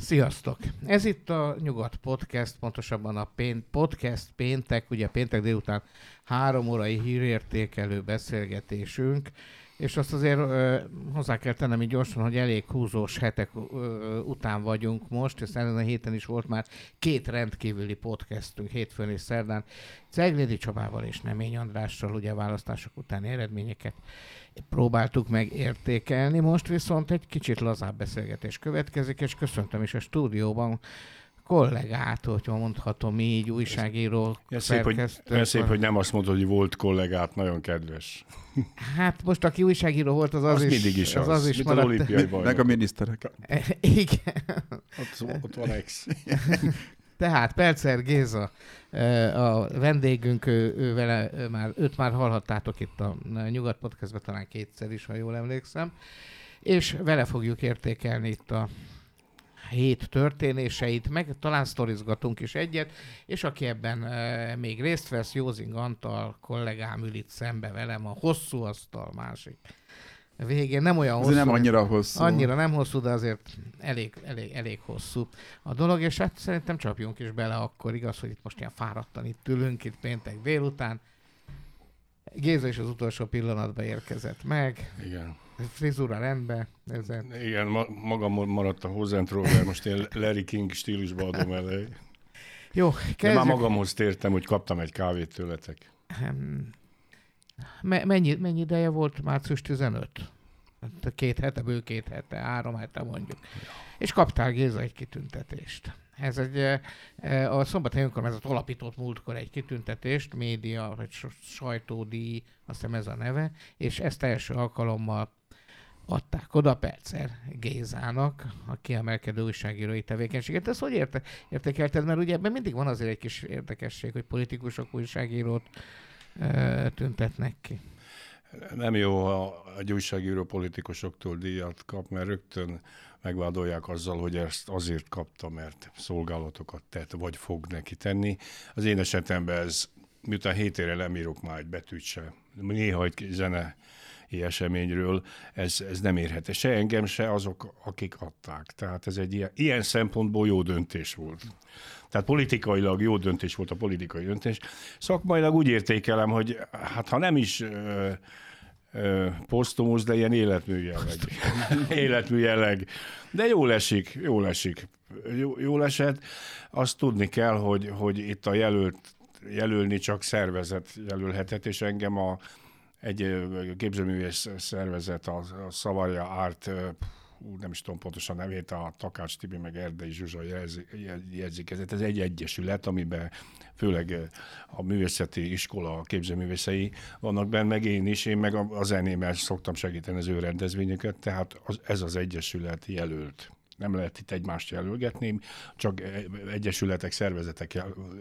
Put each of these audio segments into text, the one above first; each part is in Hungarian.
Sziasztok! Ez itt a Nyugat Podcast, pontosabban a Podcast péntek, ugye péntek délután 3 órai hírértékelő beszélgetésünk, és azt azért hozzá kell tennem így gyorsan, hogy elég húzós hetek után vagyunk most, és ezen a héten is volt már 2 rendkívüli podcastünk, hétfőn és szerdán, Ceglédi Csabával és Nemény Andrással, ugye a választások utáni eredményeket próbáltuk meg értékelni, most viszont egy kicsit lazább beszélgetés következik, és köszöntöm is a stúdióban kollégát, hogyha mondhatom így, újságíró, szerkesztő. Szép, hogy nem azt mondod, hogy volt kollégát, nagyon kedves. Hát most aki újságíró volt, az mindig is az is maradt. Olimpiai bajnok. Meg a miniszterek. Igen. Ott van ex. Tehát Pelcer Géza a vendégünk, őt már hallhattátok itt a Nyugat Podcastben, talán 2-szer is, ha jól emlékszem, és vele fogjuk értékelni itt a hét történéseit, meg talán sztorizgatunk is egyet, és aki ebben még részt vesz, Józing Antal kollégám ül itt szembe velem, a hosszú asztal másik végén. Nem olyan hosszú. Nem annyira hosszú. Annyira nem hosszú, de azért elég hosszú a dolog, és hát szerintem csapjunk is bele akkor, igaz, hogy itt most ilyen fáradtan itt ülünk, itt péntek délután. Géza is az utolsó pillanatban érkezett meg. Igen. Frizura rendben. Igen, magam maradt a hozzántról, most én Larry King stílusba adom elő. Jó, kezdjük. De már magamhoz tértem, hogy kaptam egy kávét tőletek. Mennyi ideje volt? Március 15? 2 hete, bő 2 hete, 3 hete mondjuk. Ja. És kaptál, Géza, egy kitüntetést. Ez a Szombathelyi Önkormányzat alapított múltkor egy kitüntetést, média, vagy sajtódíj, azt hiszem ez a neve, és ezt első alkalommal adták oda Pelcer Gézának a kiemelkedő újságírói tevékenységet. Ezt hogy értékelted? Mert ugye ebben mindig van azért egy kis érdekesség, hogy politikusok újságírót tüntetnek ki. Nem jó, ha egy újságíró politikusoktól díjat kap, mert rögtön megvádolják azzal, hogy ezt azért kapta, mert szolgálatokat tett, vagy fog neki tenni. Az én esetemben ez, miután 7 éve nem írok már egy betűt se, néha egy zenei eseményről, ez nem érhető. Se engem, se azok, akik adták. Tehát ez egy ilyen szempontból jó döntés volt. Tehát politikailag jó döntés volt a politikai döntés. Szakmailag úgy értékelem, hogy hát ha nem is posztumusz, de ilyen életmű jelleg. De jól esik. Jól esett. Azt tudni kell, hogy itt a jelölni csak szervezet jelölhetett, és engem egy képzőművész szervezet, a Szavarja Árt, nem is tudom pontosan nevét, a Takács Tibi meg Erdei Zsuzsa jegyzékezett. Ez egy egyesület, amiben főleg a művészeti iskola képzőművészei vannak benne, meg én is, én meg a zenémmel szoktam segíteni az ő rendezvényeket, tehát ez az egyesület jelölt. Nem lehet itt egymást jelölgetni, csak egyesületek, szervezetek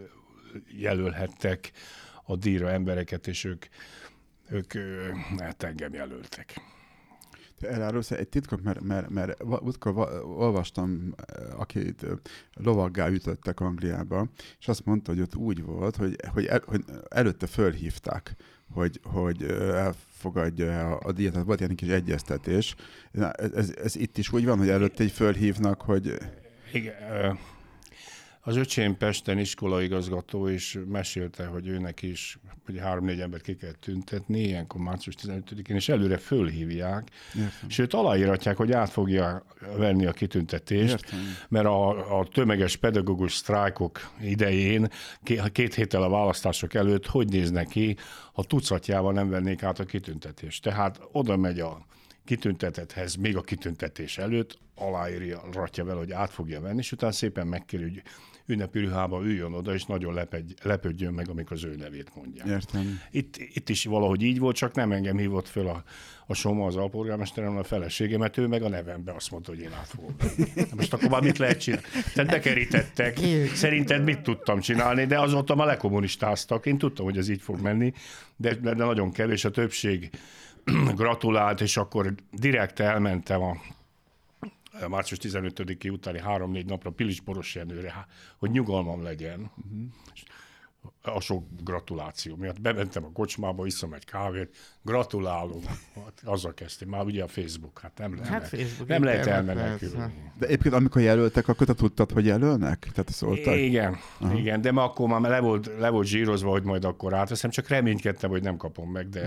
jelölhettek a díjra embereket, és ők hát engem jelöltek. Elárulsz egy titkot, mert olvastam, akit lovaggá ütöttek Angliába, és azt mondta, hogy ott úgy volt, hogy előtte fölhívták, hogy elfogadja a díjat, volt ilyen kis egyeztetés. Ez itt is úgy van, hogy előtte így fölhívnak, hogy... Igen, az öcsém Pesten iskolaigazgató, és mesélte, hogy őnek is, hogy 3-4 embert ki kell tüntetni, ilyenkor március 15-én, és előre fölhívják, sőt aláíratják, hogy át fogja venni a kitüntetést, értem. Mert a tömeges pedagógus sztrájkok idején, 2 héttel a választások előtt, hogy néznek ki, ha tucatjával nem vennék át a kitüntetést. Tehát oda megy a kitüntetethez, még a kitüntetés előtt, aláírja vele, hogy át fogja venni, és utána szépen megkéri, hogy ünnepi ruhába üljön oda, és nagyon lepődjön meg, amikor az ő nevét mondják. Értem. Itt is valahogy így volt, csak nem engem hívott föl a Soma, az alpolgármesterem, a feleségemet, ő meg a nevembe azt mondta, hogy én át fogom. Most akkor már mit lehet csinálni? Tehát bekerítettek. Szerinted mit tudtam csinálni? De azóta már lekommunistáztak. Én tudtam, hogy ez így fog menni, de nagyon kevés a többség gratulált, és akkor direkt elmentem a március 15-i utáni 3-4 napra Pilis Boros Jenőre, hogy nyugalmam legyen. a sok gratuláció miatt. Bementem a kocsmába, iszom egy kávét, gratulálunk. Azzal kezdtem. Már ugye a Facebook, hát nem lehet elmenekülni. De egyébként amikor jelöltek, akkor te tudtad, hogy jelölnek? Tehát szóltak? Igen, de akkor már le volt zsírozva, hogy majd akkor átveszem, csak reménykedtem, hogy nem kapom meg, de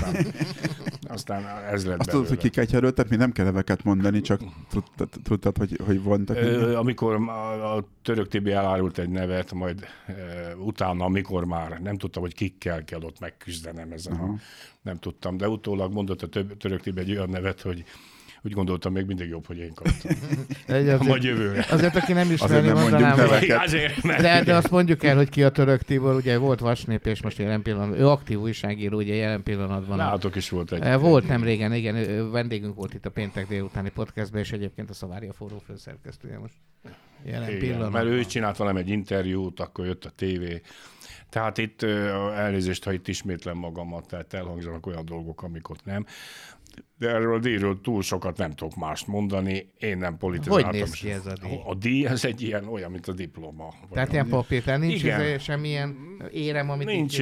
aztán ez lett azt tudod, hogy kiket jelöltek, mi nem kell neveket mondani, csak tudtad, hogy vontak? Amikor a Török Tibi elárult egy nevet, majd utána, amikor már nem tudtam, hogy kikkel kell ott megküzdenem ezen, nem tudtam, de utólag mondott a Török Tibi egy olyan nevet, hogy úgy gondoltam, még mindig jobb, hogy én kaptam. Majd jövőre. Azért, aki nem ismeri, mondanám, de azt mondjuk el, hogy ki a Török Tibor, ugye volt Vasnép, és most jelen pillanatban, ő aktív újságíró, ugye jelen pillanatban. Nálatok is volt egy. Volt nem régen, igen, vendégünk volt itt a péntek délutáni podcastben, és egyébként a Szavária Forró főszerkesztője most jelen pillanatban. Mert ő csinált velem egy interjút, akkor jött a tévé. Tehát itt elnézést, ha itt ismétlem magamat, tehát elhangzanak olyan dolgok, amik ott nem. De erről a díjról túl sokat nem tudok mást mondani. Én nem politizáltam. Hogy néz ki ez a díj? A díj, ez egy ilyen, olyan, mint a diploma. Tehát ilyen papír, nincs semmilyen érem, amit nincs.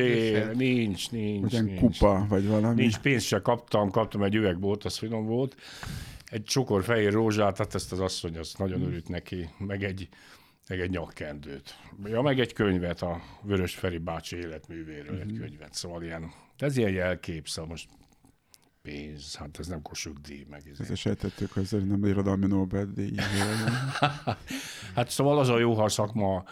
Ugyan kupa, vagy valami. Nincs, pénzt se kaptam egy üvegbót, az finom volt. Egy csokor fehér rózsát, hát ezt az asszony, azt nagyon örült neki, meg egy nyakkendőt. Ja, meg egy könyvet, a Vörös Feri bácsi életművéről egy könyvet, szóval ilyen, de ez ilyen jelkép, szóval most pénz, hát ez nem Kossuth díj, meg ez. Ezt sejtettük, hogy ez nem irodalmi Nobel-díj. Hát szóval az a jó, ha a szakma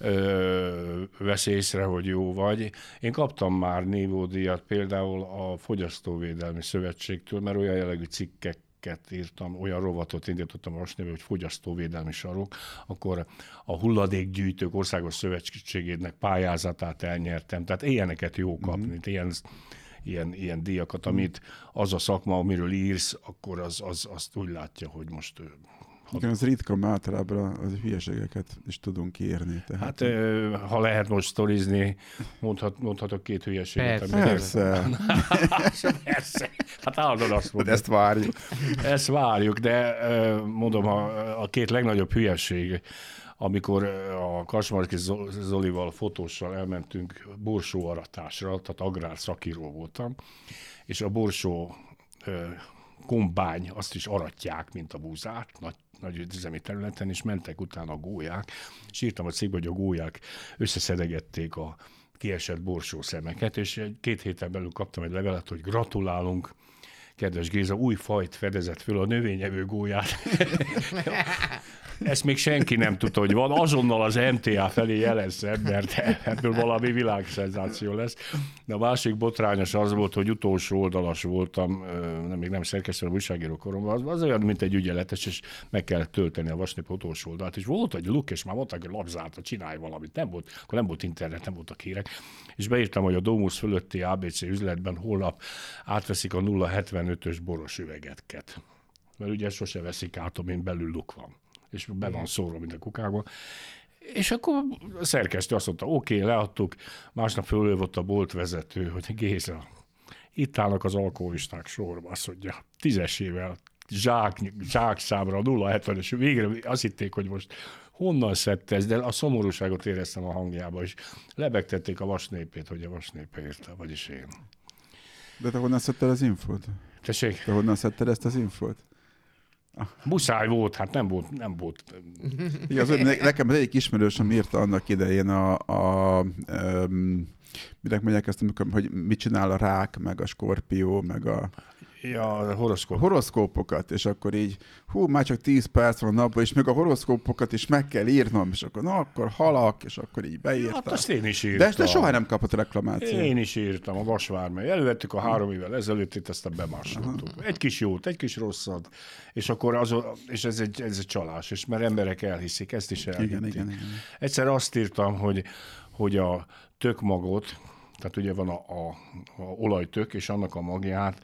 vesz észre, hogy jó vagy. Én kaptam már nívódíjat például a Fogyasztóvédelmi Szövetségtől, mert olyan jellegű cikkeket írtam, olyan rovatot indítottam a Vasnévbe, hogy fogyasztóvédelmi sarok, akkor a hulladékgyűjtők országos szövetségének pályázatát elnyertem. Tehát ilyeneket jó kapni, ilyen díjakat, amit az a szakma, amiről írsz, akkor azt úgy látja, hogy most... Igen, az ritka, mert általában az hülyeségeket is tudunk írni. Tehát... Hát, ha lehet most sztorizni, mondhatok két hülyeséget. Persze. Hát állandóan azt mondom. Ezt várjuk. Ezt várjuk, de mondom, a két legnagyobb hülyeség, amikor a Kacsmarki Zolival, fotóssal elmentünk borsóaratásra, tehát agrárszakíró voltam, és a borsó kombány, azt is aratják, mint a búzát, nagy üzemi területen, és mentek utána a gólyák, és írtam a cikkbe, hogy a gólyák összeszedegették a kiesett borsó szemeket, és 2 héten belül kaptam egy levelet, hogy gratulálunk, kedves Géza, új fajt fedezett föl, a növényevő gólyát. Ezt még senki nem tudta, hogy van. Azonnal az MTA felé jelezze, mert ebből valami világszenzáció lesz. De a másik botrányos az volt, hogy utolsó oldalas voltam, még nem szerkesztő, a újságíró koromban, az olyan, mint egy ügyeletes, és meg kellett tölteni a Vasnép utolsó oldalt. És volt egy luk, és már mondták, hogy lapzálta, csinálj valamit. Akkor nem volt internet, nem voltak hírek. És beírtam, hogy a Domus fölötti ABC üzletben holnap átveszik a 0,75-ös boros üvegeket. Mert ugye sose veszik át, amin belül luk van. És be van szórva, mint a kukákban. És akkor a szerkesztő azt mondta, oké, leadtuk, másnap fölövött a boltvezető, hogy Géza, itt állnak az alkoholisták sorba, azt mondja, 10-esével, zsákszámra, a 0,70-es, végre azt hitték, hogy most honnan szedte ez, de a szomorúságot éreztem a hangjába, és lebegtették a Vasnépét, hogy a Vasnépe írta, vagyis én. De te honnan szedted az infót? Tessék? Te honnan szedted ezt az infót? Muszáj volt, hát nem volt. Igaz, nekem az egyik ismerősöm írta annak idején minek mondják ezt, hogy mit csinál a rák, meg a skorpió, meg a horoszkópokat, és akkor így, már csak 10 perc van napban, és még a horoszkópokat is meg kell írnom, és akkor akkor halak, és akkor így beírtam. Hát azt én is írtam. De soha nem kapott reklamációt. Én is írtam a Vasvármely. Elővettük a 3 évvel ezelőtt, aztán bemásoltuk. Egy kis jót, egy kis rosszat, és akkor és ez egy csalás, és mert emberek elhiszik, ezt is elhitték. Igen. Egyszer azt írtam, hogy a tökmagot, tehát ugye van a olajtök, és annak a magját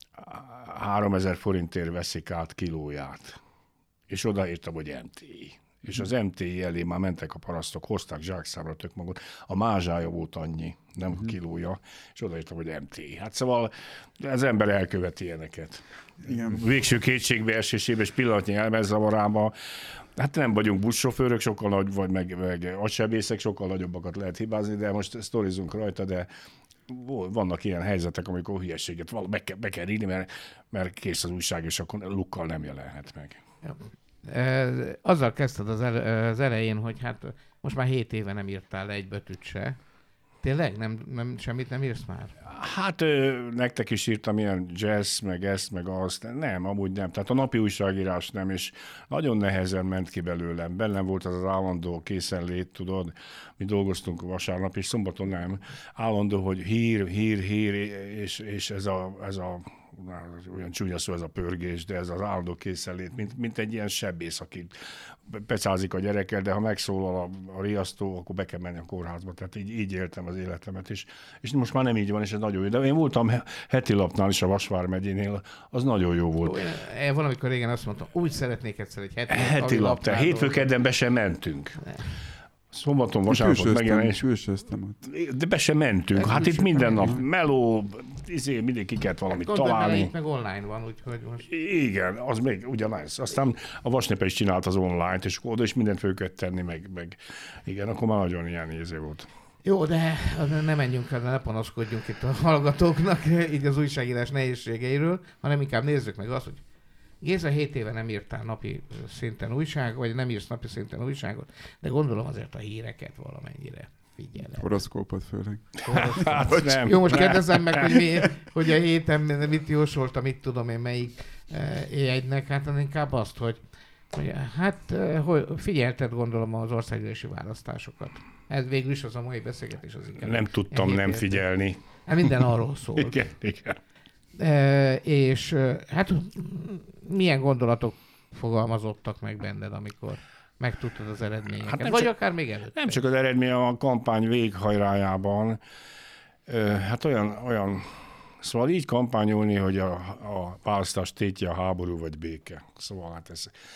3000 forintért veszik át kilóját. És odaírtam, hogy MTI. És az MTI elé már mentek a parasztok, hozták zsákszámra tök magot. A mázsája volt annyi, nem a kilója, és odaírtam, hogy MTI. Hát szóval az ember elköveti ilyeneket. Igen. Végső kétségbeesésében és pillanatnyi elmezzavarában. Hát nem vagyunk buszsofőrök, sokkal nagy, vagy meg agysebészek, sokkal nagyobbakat lehet hibázni, de most sztorizunk rajta, de vannak ilyen helyzetek, amikor hülyeséget be kell írni, mert kész az újság, és akkor lukkal nem jelenhet meg. Azzal kezdted az elején, hogy hát most már 7 éve nem írtál le egy betűt se. Tényleg? Semmit nem írsz már? Hát nektek is írtam ilyen jazz, meg ezt, meg azt. Nem, amúgy nem. Tehát a napi újságírás nem, és nagyon nehezen ment ki belőlem. Bennem volt az állandó készenlét, tudod. Mi dolgoztunk vasárnap, és szombaton nem. Állandó, hogy hír, és ez a olyan csúnya szó ez a pörgés, de ez az állandó készenlét, mint egy ilyen sebész, aki pecázik a gyerekkel, de ha megszólal a riasztó, akkor be kell menni a kórházba. Tehát így éltem az életemet, és most már nem így van, és ez nagyon jó. De én voltam heti lapnál is a Vasvár megyénél, az nagyon jó volt. Én valamikor régen azt mondtam, úgy szeretnék egyszer egy heti lap. Hétfő-kedden be sem mentünk. Szombaton, vasárnapot megjelenés. De be sem mentünk. Hát itt minden nap meló, mindenki kellett valamit találni. Itt meg online van, úgyhogy most... Igen, az még ugyanaz. Aztán a Vasnépe is csinált az online-t, és oda is mindent föl kellett tenni, meg igen, akkor már nagyon ilyen néző volt. Jó, de ne menjünk el, ne panaszkodjunk itt a hallgatóknak így az újságírás nehézségeiről, hanem inkább nézzük meg azt, hogy Géza 7 éve nem írtál napi szinten újságot, vagy nem írsz napi szinten újságot, de gondolom azért a híreket valamennyire figyeled. Horoszkópot főleg. Hát nem. Jó, most kérdezem meg, hogy a héten mit jósoltam, mit tudom én melyik jegynek, hát inkább azt, hogy figyelted gondolom az országgyűlési választásokat. Ez végül is az a mai beszélgetés az inkább. Nem tudtam nem figyelni. Hát minden arról szól. Igen. És hát milyen gondolatok fogalmazottak meg benned, amikor megtudtad az eredményeket? Hát vagy akár még előtte? Nem csak az eredmény, a kampány véghajrájában. Hát olyan szóval így kampányolni, hogy a választás tétje a háború vagy béke. Szóval hát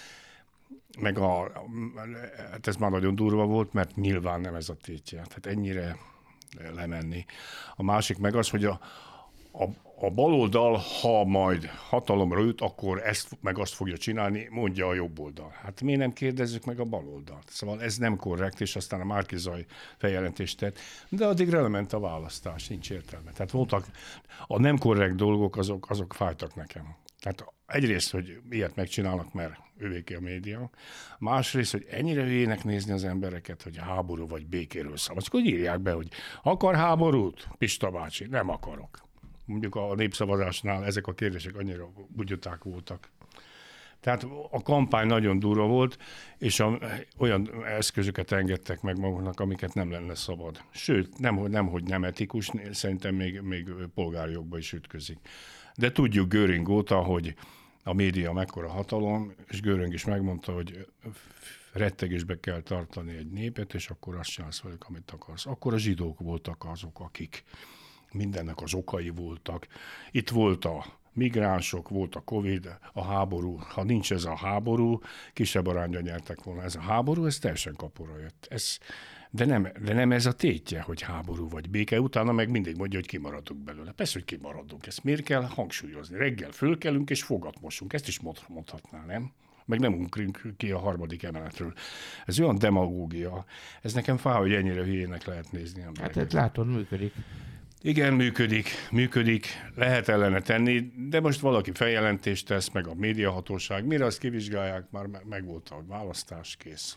ez már nagyon durva volt, mert nyilván nem ez a tétje. Tehát ennyire lemenni. A másik meg az, hogy a baloldal, ha majd hatalomra jut, akkor ezt meg azt fogja csinálni, mondja a jobb oldal. Hát miért nem kérdezzük meg a baloldalt? Szóval ez nem korrekt, és aztán a Márki-Zay feljelentést tett, de addigra lement a választás, nincs értelme. Tehát voltak a nem korrekt dolgok, azok fájtak nekem. Tehát egyrészt, hogy ilyet megcsinálnak, mert ővéké a média. Másrészt, hogy ennyire hülyének nézni az embereket, hogy háború vagy békéről szól. Akkor írják be, hogy akar háborút? Pista bácsi, nem akarok. Mondjuk a népszavazásnál ezek a kérdések annyira bugyuták voltak. Tehát a kampány nagyon durva volt, és olyan eszközöket engedtek meg maguknak, amiket nem lenne szabad. Sőt, nemhogy nem etikus, szerintem még polgárjogba is ütközik. De tudjuk Göring óta, hogy a média mekkora hatalom, és Göring is megmondta, hogy rettegésbe kell tartani egy népet, és akkor azt csinálsz velük, amit akarsz. Akkor a zsidók voltak azok, akik mindennek az okai voltak. Itt volt a migránsok, volt a Covid, a háború. Ha nincs ez a háború, kisebb arányban nyertek volna. Ez a háború, ez teljesen kapura jött. De nem ez a tétje, hogy háború vagy béke. Utána meg mindig mondja, hogy kimaradunk belőle. Persze, hogy kimaradunk. Ezt miért kell hangsúlyozni? Reggel fölkelünk és fogat mosunk. Ezt is mondhatná, nem? Meg nem ugrunk ki a 3. emeletről. Ez olyan demagógia. Ez nekem fáj, hogy ennyire hülyének lehet nézni embereket. Hát látod, működik. Igen, működik, lehet ellene tenni, de most valaki feljelentést tesz, meg a médiahatóság, mire azt kivizsgálják, már megvolt a választás, kész.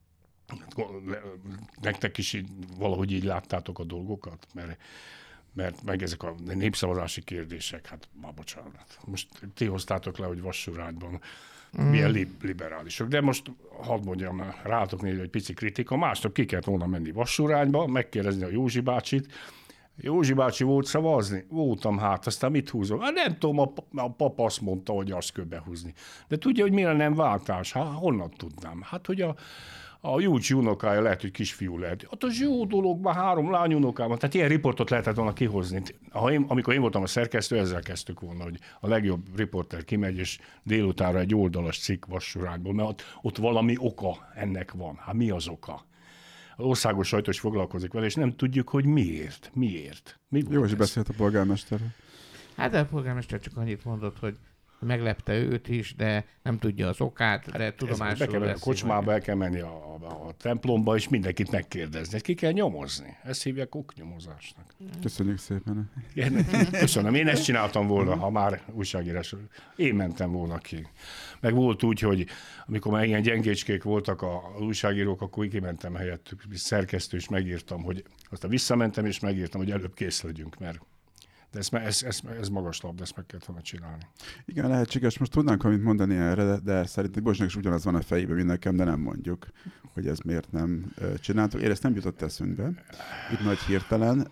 Nektek is valahogy így láttátok a dolgokat, mert meg ezek a népszavazási kérdések, hát már bocsánat. Most ti hoztátok le, hogy Vassurányban milyen liberálisok. De most hadd mondjam, rátok nézni egy pici kritika, másnap ki kellett volna menni Vassurányba, megkérdezni a Józsi bácsit. Józsi bácsi volt szavazni? Voltam, hát aztán mit húzom? Hát nem tudom, a papa azt mondta, hogy azt kell behúzni. De tudja, hogy mire nem váltás? Honnan tudnám? Hát, hogy A Júcsi unokája lehet, hogy kisfiú lehet. Hát az jó dolog, már 3 lány unokában. Tehát ilyen riportot lehetett volna kihozni. Amikor én voltam a szerkesztő, ezzel kezdtük volna, hogy a legjobb riporter kimegy, és délutánra egy oldalas cikk vassurányból, mert ott valami oka ennek van. Hát mi az oka? Az országos sajtó is foglalkozik vele, és nem tudjuk, hogy miért. Mi Jó, hogy beszélt a polgármesterről. Hát de a polgármester csak annyit mondott, hogy meglepte őt is, de nem tudja az okát, de tudomásul Be kell menni a veszi, kocsmába, el kell menni a templomba, és mindenkit megkérdezni. Ki kell nyomozni. Ezt hívják oknyomozásnak. Köszönjük szépen. Köszönöm. Én ezt csináltam volna, ha már újságírás. Én mentem volna ki. Meg volt úgy, hogy amikor már ilyen gyengécskék voltak az újságírók, akkor kimentem helyettük, szerkesztő, és megírtam, hogy aztán visszamentem, és megírtam, hogy előbb kész legyünk, mert de ez magas lap, de ezt meg kellett volna csinálni. Igen, lehetséges. Most tudnánk valamit mondani erre, de szerintem Bocsnak is ugyanaz van a fejében, mint nekem, de nem mondjuk, hogy ez miért nem csináltuk. Én ezt nem jutott eszünkbe, itt nagy hirtelen.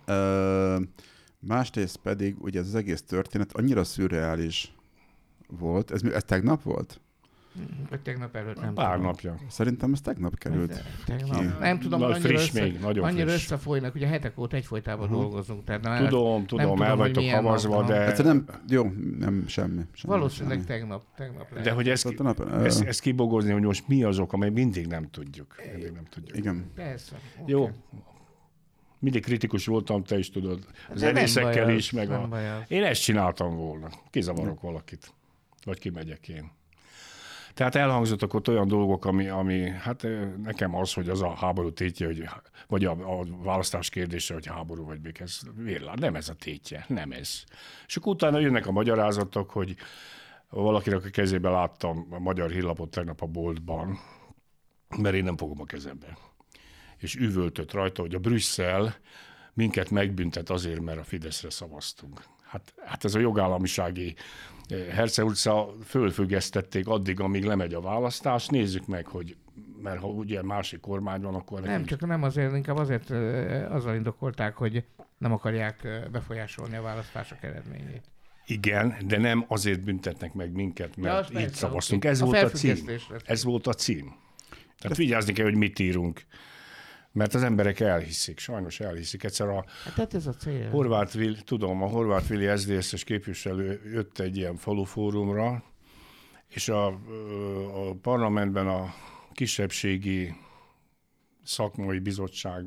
Másrészt pedig, ugye ez az egész történet annyira szürreális volt. Ez tegnap volt? Vagy tegnap előtt, nem Pár tudom. napja. Szerintem ez tegnap került. Tegnap. Nem tudom, Nagy annyira, friss még, nagyon annyira friss. összefolynak, ugye hetek óta egyfolytában dolgozunk. Tehát Tudom, el vagytok havazva, de... Egyszer nem, jó, nem, semmi. Valószínűleg tegnap lehet. De hogy ezt kibogozni, hogy most mi az oka, mert mindig nem tudjuk. Igen. Persze. Jó. Okay. Mindig kritikus voltam, te is tudod. De Zenészekkel nem is, meg nem baj az. Én ezt csináltam volna. Kizavarok valakit. Vagy kimegyek én. Tehát elhangzottak ott olyan dolgok, ami hát nekem az, hogy az a háború tétje, hogy, vagy a választás kérdése, hogy háború vagy béke, ez vérlát. Nem ez a tétje, nem ez. És akkor utána jönnek a magyarázatok, hogy valakinek a kezébe láttam a Magyar Hírlapot tegnap a boltban, mert én nem fogom a kezembe. És üvöltött rajta, hogy a Brüsszel minket megbüntet azért, mert a Fideszre szavaztunk. Hát ez a jogállamisági Herce utca fölfüggesztették addig, amíg lemegy a választás. Nézzük meg, hogy mert ha ugye másik kormány van, akkor... Nem, csak nem azért, inkább azért azzal indokolták, hogy nem akarják befolyásolni a választások eredményét. Igen, de nem azért büntetnek meg minket, mert Ja, így szavaztunk. Okay. Ez volt a cím. Ez volt a cím. Tehát vigyázni kell, hogy mit írunk. Mert az emberek elhiszik, sajnos elhiszik. Egyszer hát ez a cél. A horvátvíli SZDSZ-es képviselő jött egy ilyen falufórumra, és a parlamentben a kisebbségi szakmai bizottság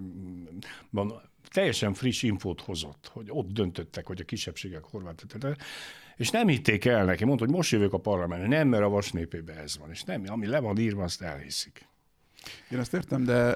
teljesen friss infót hozott, hogy ott döntöttek, hogy a kisebbségek horvátok. És nem hitték el neki, mondta, hogy most jövök a parlamentbe. Nem, mert a vas népében ez van. És nem, ami le van írva, azt elhiszik. Én ezt értem, de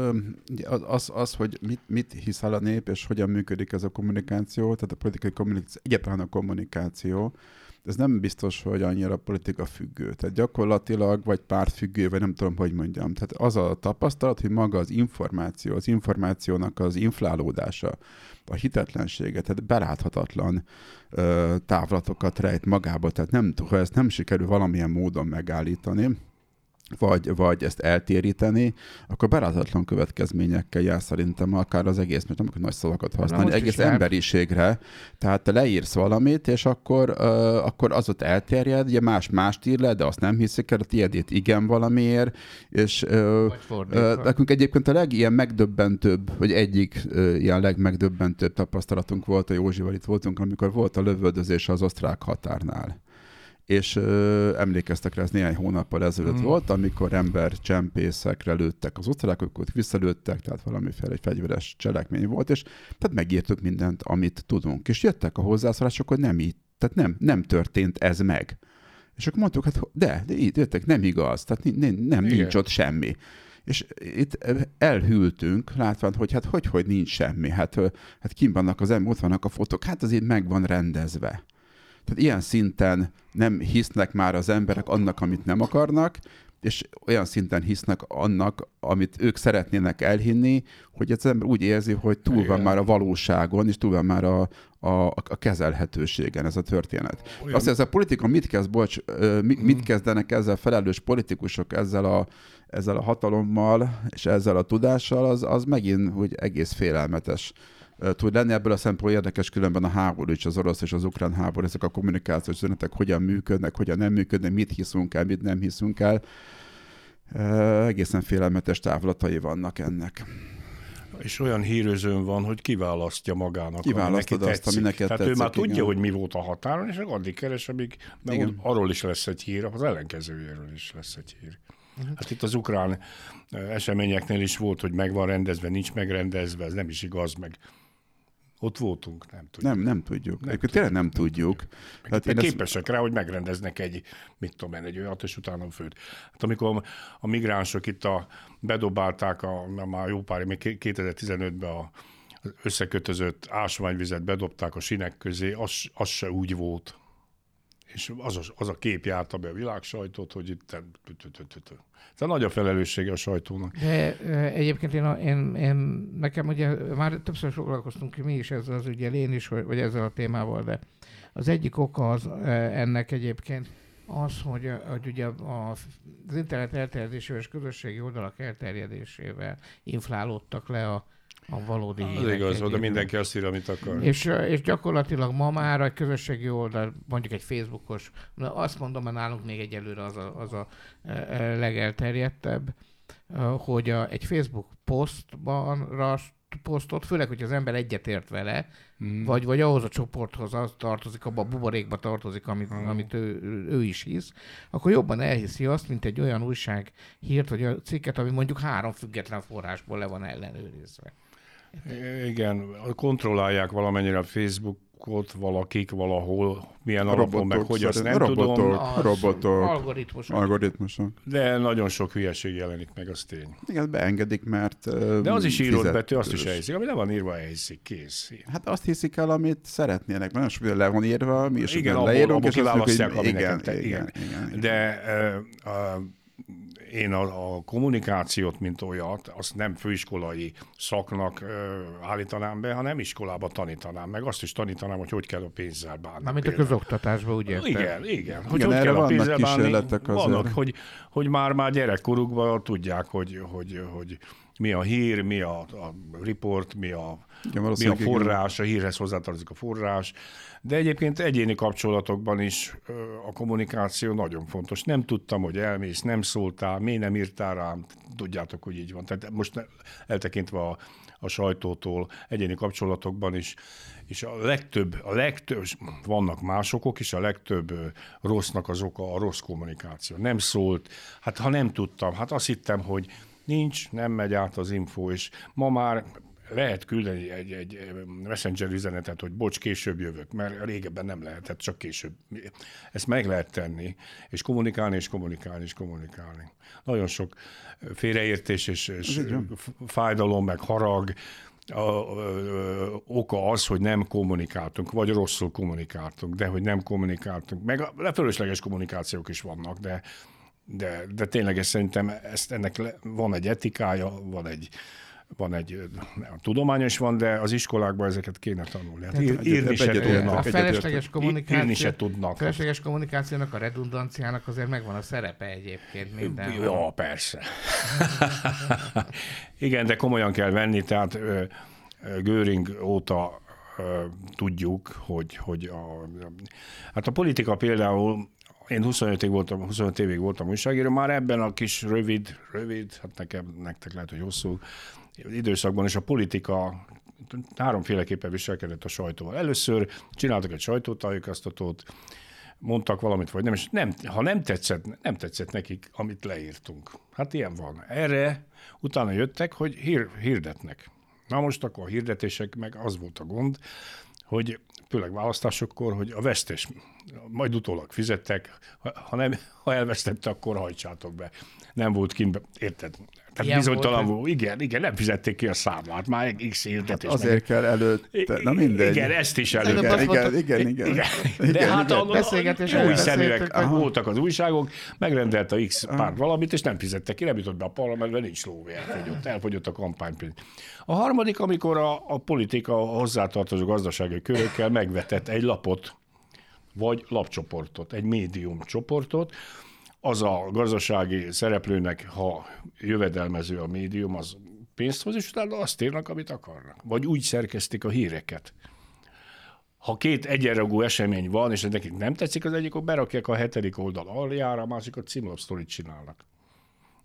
az, hogy mit hisz el a nép, és hogyan működik ez a kommunikáció, tehát a politikai kommunikáció, egyáltalán a kommunikáció, ez nem biztos, hogy annyira politika függő. Tehát gyakorlatilag, vagy pártfüggő, vagy nem tudom, hogy mondjam. Tehát az a tapasztalat, hogy maga az információnak az inflálódása, a hitetlensége, tehát beláthatatlan távlatokat rejt magába, tehát ha ezt nem sikerül valamilyen módon megállítani, vagy ezt eltéríteni, akkor beláthatatlan következményekkel jár szerintem akár az egész, mert nem akarok nagy szavakat használni, egész emberiségre. Tehát te leírsz valamit, és akkor az ott elterjed, ugye mást ír le, de azt nem hiszik el, a tiédét igen valamiért, és nekünk egyébként a legilyen megdöbbentőbb, vagy egyik ilyen legmegdöbbentőbb tapasztalatunk volt, a Józsival itt voltunk, amikor volt a lövöldözés az osztrák határnál. És emlékeztek rá, ez néhány hónappal ezelőtt volt, amikor embercsempészekre lőttek az osztrákok, ők visszalőttek, tehát valamiféle egy fegyveres cselekmény volt, és tehát megírtuk mindent, amit tudunk. És jöttek a hozzászólások, hogy nem így, tehát nem történt ez meg. És akkor mondtuk, hát de így jöttek, nem igaz, tehát nincs ott semmi. És itt elhűltünk, látván, hogy hogy nincs semmi. Hát kint vannak az ott vannak a fotók, hát azért meg van rendezve. Tehát ilyen szinten nem hisznek már az emberek annak, amit nem akarnak, és olyan szinten hisznek annak, amit ők szeretnének elhinni, hogy az ember úgy érzi, hogy túl van már a valóságon, és túl van már a kezelhetőségen ez a történet. Azt, hogy ez a politika mit kezdenek ezzel felelős politikusok, ezzel a hatalommal, és ezzel a tudással, az megint úgy egész félelmetes tud lenni. Ebből a szempontból érdekes különben a háború is, az orosz és az ukrán háború, ezek a kommunikációs üzenetek hogyan működnek, hogyan nem működnek, mit hiszünk el, mit nem hiszünk el. Egészen félelmetes távlatai vannak ennek. És olyan hírözőn van, hogy kiválasztja magának, Kiválasztod ami neki azt, tetszik. ami neked Tehát tetszik, ő már tudja, igen. hogy mi volt a határon, és addig keres, amíg arról is lesz egy hír, az ellenkezőjéről is lesz egy hír. Hát itt az ukrán eseményeknél is volt, hogy meg van rendezve, nincs megrendezve, ez nem is igaz, meg ott voltunk, nem tudjuk. Nem tudjuk. Tényleg nem tudjuk. Hát képesek rá, hogy megrendeznek egy olyat, és utána a főt. Hát amikor a migránsok itt bedobálták, már jó pár, még 2015-ben az összekötözött ásványvizet bedobták a sinek közé, az se úgy volt. És az a kép járta be a világsajtót, hogy itt... Tehát nagy a felelőssége a sajtónak. De egyébként én nekem ugye már többször foglalkoztunk mi is ezzel az ügyel, én is, vagy ezzel a témával, de az egyik oka az ennek egyébként az, hogy ugye az internet elterjedésével és közösségi oldalak elterjedésével inflálódtak le a valódi hírek. Az igaz, oda mindenki azt írja, amit akar. És gyakorlatilag ma már egy közösségi oldal, mondjuk egy Facebookos, azt mondom, hogy nálunk még egyelőre az a legelterjedtebb, hogy egy Facebook posztot, főleg, hogy az ember egyetért vele, vagy ahhoz a csoporthoz az tartozik, abba a buborékba tartozik, amit ő is hisz, akkor jobban elhiszi azt, mint egy olyan újság hírt, vagy a cikket, ami mondjuk 3 független forrásból le van ellenőrizve. Igen, kontrollálják valamennyire a Facebookot valakik valahol, milyen alapon, meg hogy azt nem tudom. Robotok, algoritmusok. De nagyon sok hülyeség jelenik meg, az tény. Igen, beengedik, mert de az is írott betű, azt is elhiszik. Ami le van írva, elhiszik, kész. Hát azt hiszik el, amit szeretnének. Nagyon sok le van írva, mi is igen, leírunk, és kiválasztják, hogy igen. De én a kommunikációt, mint olyat, azt nem főiskolai szaknak állítanám be, hanem iskolába tanítanám, meg azt is tanítanám, hogy kell a pénzzel bánni. Mármint a közoktatásban, ugye? Igen. Hogy kell a pénzzel bánni. Vannak, hogy már gyerekkorukban tudják, hogy mi a hír, mi a report, mi a forrás, a hírhez hozzátartozik a forrás, de egyébként egyéni kapcsolatokban is a kommunikáció nagyon fontos. Nem tudtam, hogy elmész, nem szóltál, miért nem írtál rám, tudjátok, hogy így van. Tehát most eltekintve a sajtótól, egyéni kapcsolatokban is, és a legtöbb, vannak más okok is, a legtöbb rossznak az oka a rossz kommunikáció. Nem szólt, hát ha nem tudtam, hát azt hittem, hogy nincs, nem megy át az info, és ma már lehet küldeni egy messenger üzenetet, hogy bocs, később jövök, mert régebben nem lehetett, csak később. Ezt meg lehet tenni, és kommunikálni. Nagyon sok félreértés és fájdalom, meg harag oka az, hogy nem kommunikáltunk, vagy rosszul kommunikáltunk, de hogy nem kommunikáltunk. Meg a fölösleges kommunikációk is vannak, de tényleg szerintem ennek van egy etikája, van egy tudományos van, de az iskolákban ezeket kéne tanulni. Hát írni se tudnak. A felesleges felesleges kommunikációnak, a redundanciának azért megvan a szerepe egyébként mindenhol. Ja, persze. Igen, de komolyan kell venni, tehát Göring óta tudjuk, hogy hát a politika például, én 25 évig voltam újságíró, már ebben a kis rövid, hát nektek lehet, hogy hosszú időszakban is a politika 3-féleképpen viselkedett a sajtóval. Először csináltak egy sajtótájékoztatót, mondtak valamit, vagy nem, és ha nem tetszett nekik, amit leírtunk. Hát ilyen van. Erre utána jöttek, hogy hirdetnek. Na most akkor a hirdetések, meg az volt a gond, hogy főleg választásokkor, hogy a vesztes majd utólag fizettek, ha elvesztette, akkor hajtsátok be. Nem volt kint, érted? Tehát bizonytalan volt. Igen, nem fizették ki a számlát, már x hirdetés. Hát azért kell előtte, na mindegy. Igen, ezt is Igen. De hát a új személyek voltak az újságok, megrendelt a X párt valamit, és nem fizettek ki, nem jutott be a parlamentbe, nincs lóvé, elfogyott a kampánypénz. A harmadik, amikor a politika hozzátartozó gazdasági körökkel megvetett egy lapot, vagy lapcsoportot, egy médium csoportot, az a gazdasági szereplőnek, ha jövedelmező a médium, az pénzt hoz, és utána azt írnak, amit akarnak. Vagy úgy szerkesztik a híreket. Ha 2 egyenrangú esemény van, és nekik nem tetszik az egyik, akkor berakják a 7. oldal aljára, a másikat címlapsztorit csinálnak.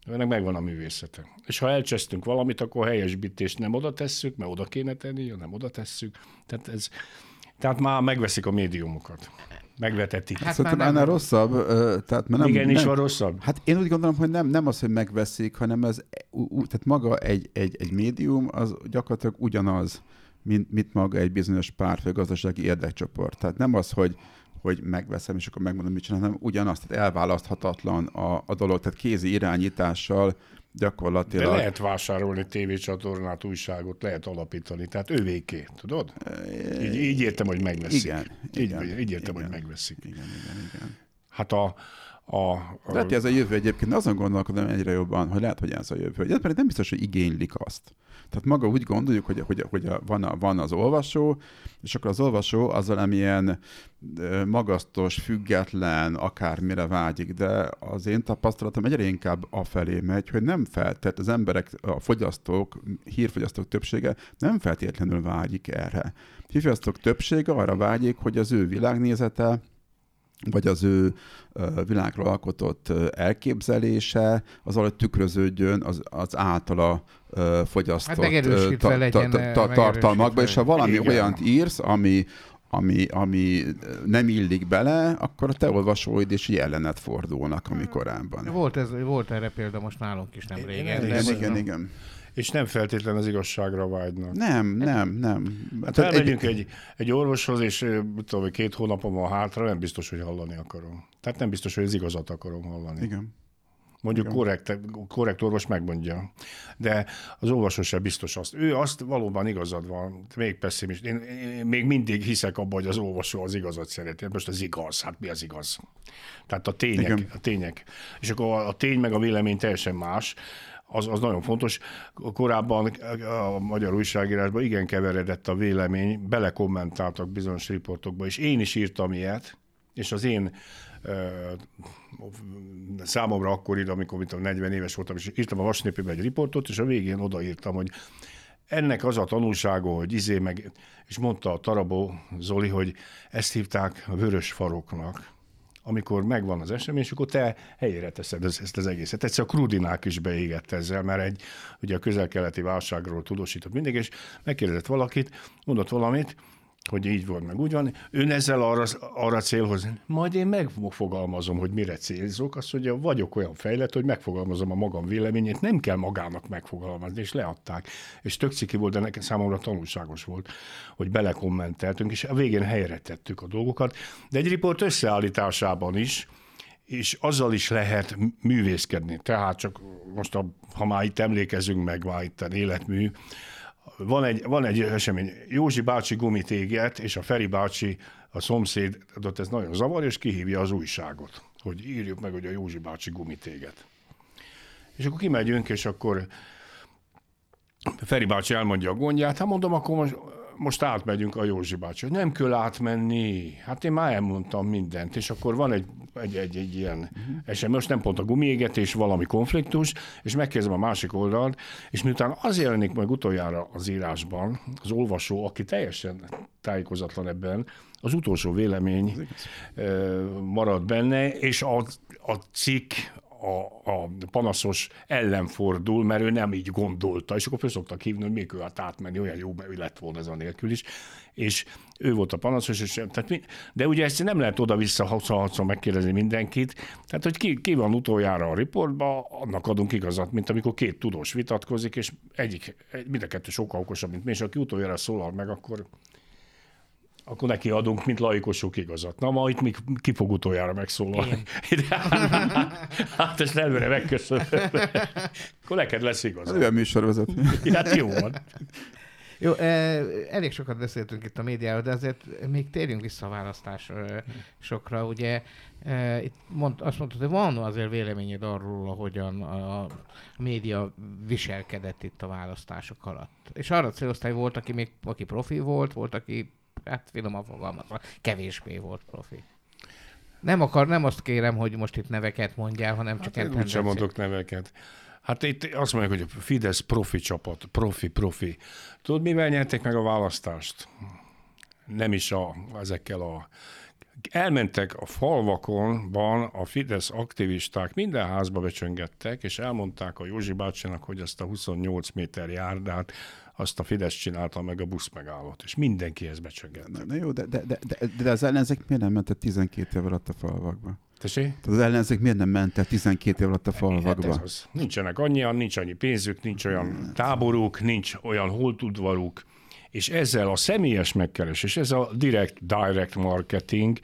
Ennek megvan a művészete. És ha elcsesztünk valamit, akkor helyesbítést nem oda tesszük, mert oda kéne tenni, nem oda tesszük. Tehát már megveszik a médiumokat. Megvetetik. Hát szerintem annál rosszabb. Tehát, mert Igenis van rosszabb? Hát én úgy gondolom, hogy nem az, hogy megveszik, hanem tehát maga egy médium az gyakorlatilag ugyanaz, mint maga egy bizonyos párt vagy gazdasági érdekcsoport. Tehát nem az, hogy megveszem, és akkor megmondom, mit csinálom, hanem ugyanaz, tehát elválaszthatatlan a dolog, tehát kézi irányítással gyakorlatilag... De lehet vásárolni tévécsatornát, újságot, lehet alapítani, tehát ővéké, tudod? Így értem, hogy megveszik. Így értem, hogy megveszik. Igen. Hát lehet, hogy ez a jövő egyébként, azon gondolkodom egyre jobban, hogy lehet, hogy ez a jövő. Ez pedig nem biztos, hogy igénylik azt. Tehát maga úgy gondoljuk, hogy van az olvasó, és akkor az olvasó az valamilyen magasztos, független, akármire vágyik, de az én tapasztalatom egyre inkább afelé megy, hogy nem tehát az emberek, a fogyasztók, hírfogyasztók többsége nem feltétlenül vágyik erre. Hírfogyasztók többsége arra vágyik, hogy az ő világnézete, vagy az ő világról alkotott elképzelése, az valahogy tükröződjön az általa fogyasztott tartalmakba, és ha valami olyant írsz, ami nem illik bele, akkor a te olvasóid is ellenet fordulnak, ami korábban. Volt erre példa most nálunk is nem régen. Igen. És nem feltétlen az igazságra vágynak. Nem. Hát elmegyünk egy orvoshoz, és tudom, hogy 2 hónapom van hátra, nem biztos, hogy hallani akarom. Tehát nem biztos, hogy az igazat akarom hallani. Igen. Mondjuk korrekt orvos megmondja. De az olvasó sem biztos azt. Ő azt valóban igazad van, még pessimist. Én még mindig hiszek abban, hogy az olvasó az igazat szereti. Most az igaz, hát mi az igaz? Tehát a tények. És akkor a tény meg a vélemény teljesen más. Az nagyon fontos. Korábban a magyar újságírásban igen keveredett a vélemény, belekommentáltak bizonyos riportokba, és én is írtam ilyet, és az én számomra akkor, amikor 40 éves voltam, és írtam a Vasnépében egy riportot, és a végén odaírtam, hogy ennek az a tanulsága, hogy és mondta a Tarabó Zoli, hogy ezt hívták a vörös faroknak. Amikor megvan az esemény, és akkor te helyére teszed ezt az egészet. Egyszer a Krudinák is beégett ezzel, mert ugye a közel-keleti válságról tudósított mindig, és megkérdezett valakit, mondott valamit, hogy így volt, meg úgy van. Ön ezzel arra célhoz, majd én megfogalmazom, hogy mire célzok, azt mondja, vagyok olyan fejlett, hogy megfogalmazom a magam véleményét, nem kell magának megfogalmazni, és leadták. És tök ciki volt, de nekem számomra tanulságos volt, hogy belekommenteltünk, és a végén helyre tettük a dolgokat. De egy riport összeállításában is, és azzal is lehet művészkedni. Tehát csak most, ha már itt emlékezünk meg, már itt az életmű, van egy esemény, Józsi bácsi gumit éget, és a Feri bácsi, a szomszédot ez nagyon zavar, és kihívja az újságot, hogy írjuk meg, hogy a Józsi bácsi gumit éget. És akkor kimegyünk, és akkor Feri bácsi elmondja a gondját, hát mondom, akkor most átmegyünk a Józsi bácsi. Nem kell átmenni, hát én már elmondtam mindent, és akkor van egy ilyen esemény, most nem pont a gumiégetés, valami konfliktus, és megkérdezem a másik oldalt, és miután az jelenik meg utoljára az írásban, az olvasó, aki teljesen tájékozatlan ebben, az utolsó vélemény marad benne, és a cikk, a panaszos ellenfordul, mert ő nem így gondolta, és akkor föl szoktak hívni, hogy még kell átmenni, olyan jó lett volna ez a nélkül is, és ő volt a panaszos, de ugye ezt nem lehet oda-vissza hatszor megkérdezni mindenkit, tehát hogy ki van utoljára a riportban, annak adunk igazat, mint amikor 2 tudós vitatkozik, és mind a 2 sokkal okosabb, mint mi, és aki utoljára szólal meg, akkor neki adunk, mint laikusok igazat. Na, ma itt ki fog utoljára megszólalni. Hát ezt előre megköszönöm. Akkor neked lesz igazat. Olyan műsorvezető. Hát jó van. Jó, elég sokat beszéltünk itt a médiáról, de azért még térjünk vissza a választásokra. Ugye itt azt mondtad, hogy van azért véleményed arról, ahogyan a média viselkedett itt a választások alatt. És arra céloztál, volt, aki profi volt, aki hát finoman fogalmazva, kevésbé volt profi. Nem azt kérem, hogy most itt neveket mondjál, hanem csak én úgysem mondok neveket. Hát itt azt mondják, hogy a Fidesz profi csapat, profi. Tudod, mivel nyerték meg a választást? Nem is ezekkel a elmentek a falvakonban a Fidesz aktivisták, minden házba becsöngettek, és elmondták a Józsi bácsinak, hogy azt a 28 méter járdát, azt a Fidesz csinálta meg a busz megállót, és mindenkihez becsöngettek. Na jó, de az ellenzék miért nem ment el 12 év alatt a falvakba? Tessék? Az ellenzék miért nem ment el 12 év alatt a falvakba? Hát ez az. Nincsenek annyian, nincs annyi pénzük, nincs olyan táboruk, nincs olyan holtudvaruk, és ezzel a személyes megkeresés, ez a direct marketing,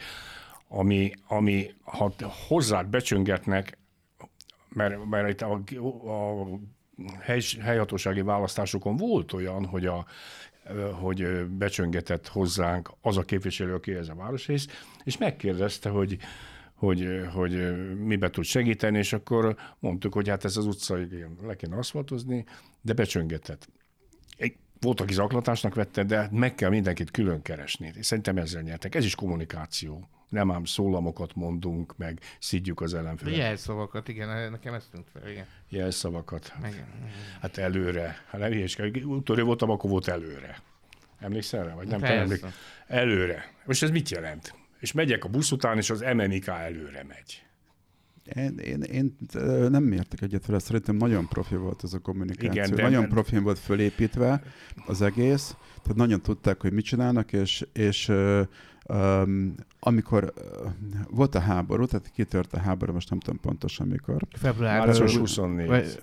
ami ha hozzád becsöngetnek, mert itt a helyhatósági választásokon volt olyan, hogy becsöngetett hozzánk az a képviselő, aki ez a városrész, és megkérdezte, hogy mibe tud segíteni, és akkor mondtuk, hogy hát ez az utca le kéne aszfaltozni, de becsöngetett. Volt, aki zaklatásnak vette, de meg kell mindenkit külön keresni. Szerintem ezzel nyertek. Ez is kommunikáció. Nem ám szólamokat mondunk, meg szidjuk az ellenfelet. Jelszavakat, igen, nekem ezt tűnt fel, igen. Jelszavakat. Igen. Hát előre. Hát nem hülyeskedj. Utolsó voltam, akkor volt előre. Emlékszel rá? Vagy nem emlékszem. Előre. Most ez mit jelent? És megyek a busz után, és az MNK előre megy. Én nem értek egyet vele, szerintem nagyon profi volt ez a kommunikáció. Igen, nagyon profi volt fölépítve az egész, tehát nagyon tudták, hogy mit csinálnak, és amikor volt a háború, tehát kitört a háború, most nem tudom pontosan mikor. Március 24.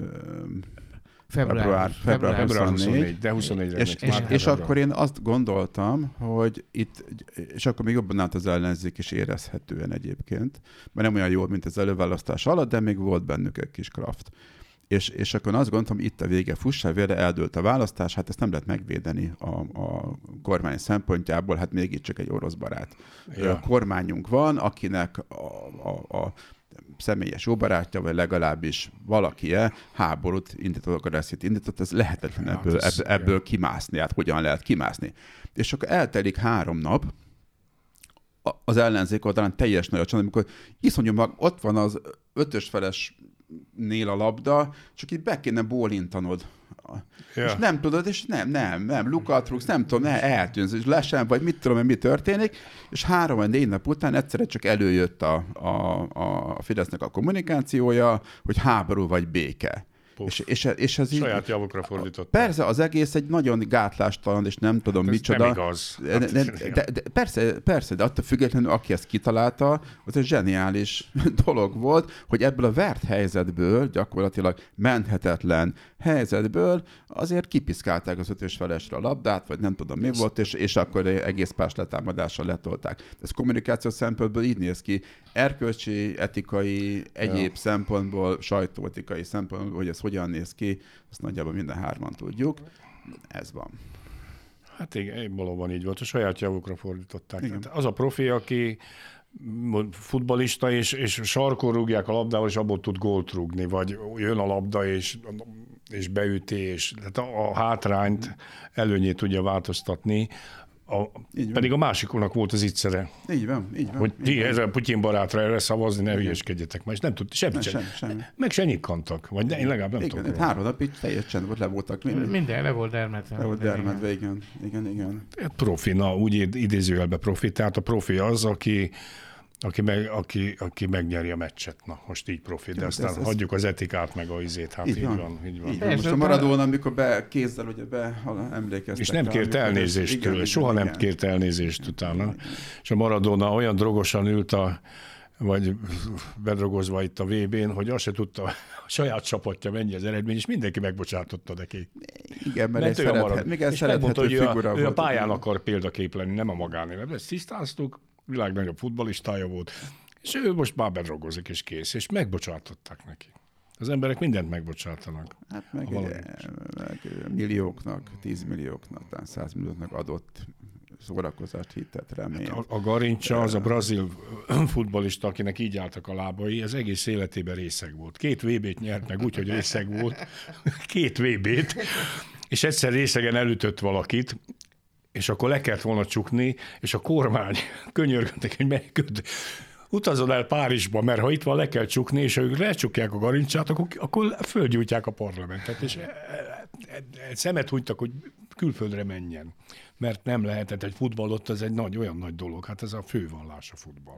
Február 24, de 24-re és akkor én azt gondoltam, hogy itt, és akkor még jobban állt az ellenzék is érezhetően egyébként, mert nem olyan jól, mint az előválasztás alatt, de még volt bennük egy kis kraft. És akkor azt gondoltam, itt a vége, fussál vére, eldőlt a választás, hát ezt nem lehet megvédeni a kormány szempontjából, hát mégiscsak egy orosz barát kormányunk van, akinek a személyes jó barátja, vagy legalábbis valaki-e háborút indított, agresszít indított, ez lehetetlen ebből kimászni. Hát hogyan lehet kimászni? És akkor eltelik 3 nap, az ellenzék oldalán teljes nagy a csend, amikor iszonyú ott van az 5-ös felesnél a labda, csak itt be kéne bólintanod. Ja. És nem tudod, és nem, lukat rúgsz, nem tudom, eltűnsz, és lesen, vagy mit tudom, mi történik, és 3 vagy 4 nap után egyszerre csak előjött a Fidesznek a kommunikációja, hogy háború vagy béke. És ez saját javukra fordított. Persze, az egész egy nagyon gátlástalan, és nem tudom micsoda. Nem igaz. De persze, de attól függetlenül, aki ezt kitalálta, az egy zseniális dolog volt, hogy ebből a vert helyzetből, gyakorlatilag menthetetlen helyzetből azért kipiszkálták az 5-ös felesre a labdát, vagy nem tudom mi volt, és akkor egész pás letámadással letolták. Ez kommunikáció szempontból így néz ki. Erkölcsi, etikai, egyéb szempontból, sajtóetikai szempontból, hogy ez hogyan néz ki, azt nagyjából minden 3-an tudjuk. Ez van. Hát igen, valóban így volt. A saját javukra fordították. Az a profi, aki futballista, és sarkon rúgják a labdával, és abból tud gólt rúgni, vagy jön a labda, és beüti, és tehát a hátrányt, előnyét tudja változtatni. Pedig a másiknak volt az ígyszere. Így van. Hogy ti ezzel Putyin barátra erre szavazni, ne hülyeskedjetek. Már és nem tudta semmit. Meg se nyitkantak. Vagy én legalább nem tudom. Igen, 3 napig teljes csend volt, le voltak. Minden le volt dermedve. Le volt dermedve, igen. Profi, úgy idézőjelbe profi. Tehát a profi az, aki megnyeri a meccset. Na, most így profi, de aztán hagyjuk az etikát, meg a izét. Hát így van. Most a Maradona, amikor kézzel emlékeztek. És nem kért elnézést tőle, soha nem kért elnézést utána. És a Maradona olyan drogosan ült vagy bedrogozva itt a VB-n, hogy azt se tudta, a saját csapatja mennyi az eredmény, és mindenki megbocsátotta neki. Igen, mert egy szerethető figura volt. Ő a pályán akar példakép lenni, nem a magánélet. Ezt tisztáztuk, világ nagyobb futballistája volt, és ő most már bedrogozik, és kész, és megbocsátották neki. Az emberek mindent megbocsátanak. Hát meg millióknak, 10 millióknak, 100 millióknak adott szórakozást, hitet, reményt. Hát a Garincsa, az a brazil futballista, akinek így álltak a lábai, az egész életében részeg volt. 2 VB-t nyert meg úgy, hogy részeg volt. 2 VB-t, és egyszer részegen elütött valakit, és akkor le kellett volna csukni, és a kormány könyörgöttek, hogy utazol el Párizsba, mert ha itt van, le kell csukni, és ha ők lecsukják a Garincsát, akkor földgyújtják a parlamentet, és szemet hunytak, hogy külföldre menjen. Mert nem lehetett egy futball, ott ez egy olyan nagy dolog. Hát ez a fővallás a futball.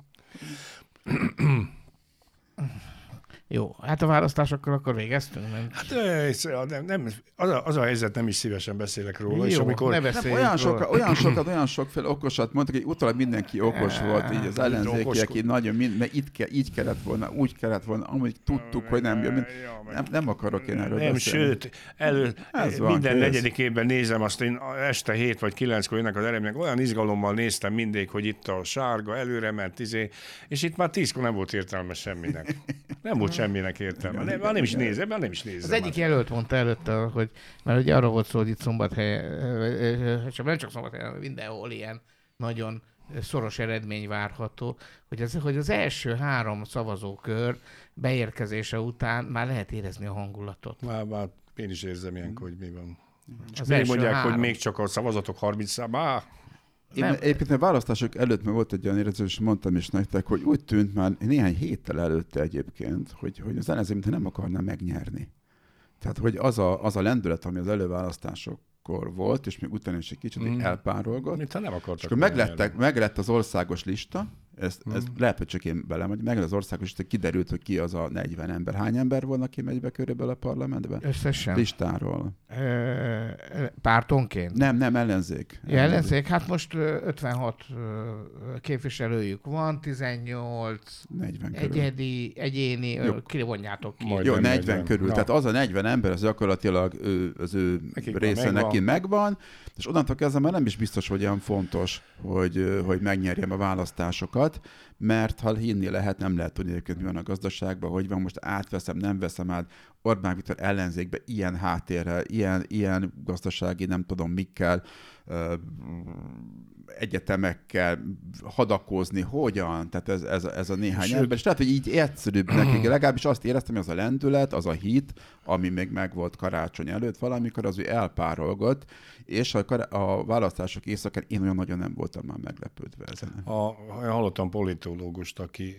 Jó, hát a választásokkal akkor végeztünk. Nem? Hát az a helyzet, nem is szívesen beszélek róla. Jó, és amikor olyan sokféle okosat mondtak, hogy utólag mindenki okos volt, így az ellenzékiek, így nagyon, mert így kellett volna, úgy kellett volna, amúgy tudtuk, hogy nem jön. Nem akarok én erről beszélni. Sőt, minden negyedik évben nézem, azt én este 7 vagy 9-kor jönnek az eredmények, olyan izgalommal néztem mindig, hogy itt a sárga előre ment, és itt már 10-kor nem volt értelme semminek. Nem volt semminek értelme. Nem is nézem. Az egyik jelölt mondta előtte, hogy mert ugye arra volt szó, hogy itt Szombathelyen, nem csak Szombathelyen, mindenhol ilyen nagyon szoros eredmény várható, hogy az első 3 szavazókör beérkezése után már lehet érezni a hangulatot. Már én is érzem ilyenkor, hogy mi van. Még mondják, 3. hogy még csak a szavazatok 30-án. Egyébként a választások előtt már volt egy olyan érzés, és mondtam is nektek, hogy úgy tűnt már néhány héttel előtte egyébként, hogy az ellenzék mintha nem akarna megnyerni. Tehát, hogy az a lendület, ami az előválasztásokkor volt, és még utána is egy kicsit elpárolgott. Mintha nem akartak. És meglett az országos lista, ez lehet, hogy csak én belemegy, meg az országos lista, kiderült, hogy ki az a 40 ember. Hány ember volna, aki megy be körülbelül a parlamentbe? Összesen? Listáról. Pártonként? Nem, ellenzék. Ellenzék? Hát most 56 képviselőjük van, 18 40 egyéni, kivonjátok ki. Jó, 40 körül. Tehát az a 40 ember, az gyakorlatilag az ő része neki megvan, és onnantól kezdve már nem is biztos, hogy olyan fontos, hogy megnyerjem a választásokat, mert ha hinni lehet, nem lehet tudni, hogy mi van a gazdaságban, hogy van, most átveszem, nem veszem át. Orbán Viktor ellenzékbe ilyen háttérrel, ilyen gazdasági, nem tudom mikkel, egyetemekkel hadakozni, hogyan? Tehát ez a néhány ember. És lehet, hogy így egyszerűbb nekik. Legalábbis azt éreztem, hogy az a lendület, az a hit, ami még megvolt karácsony előtt valamikor, az ő elpárolgott, és a választások éjszakán én olyan nagyon nem voltam már meglepődve ezen. Hallottam politológust, aki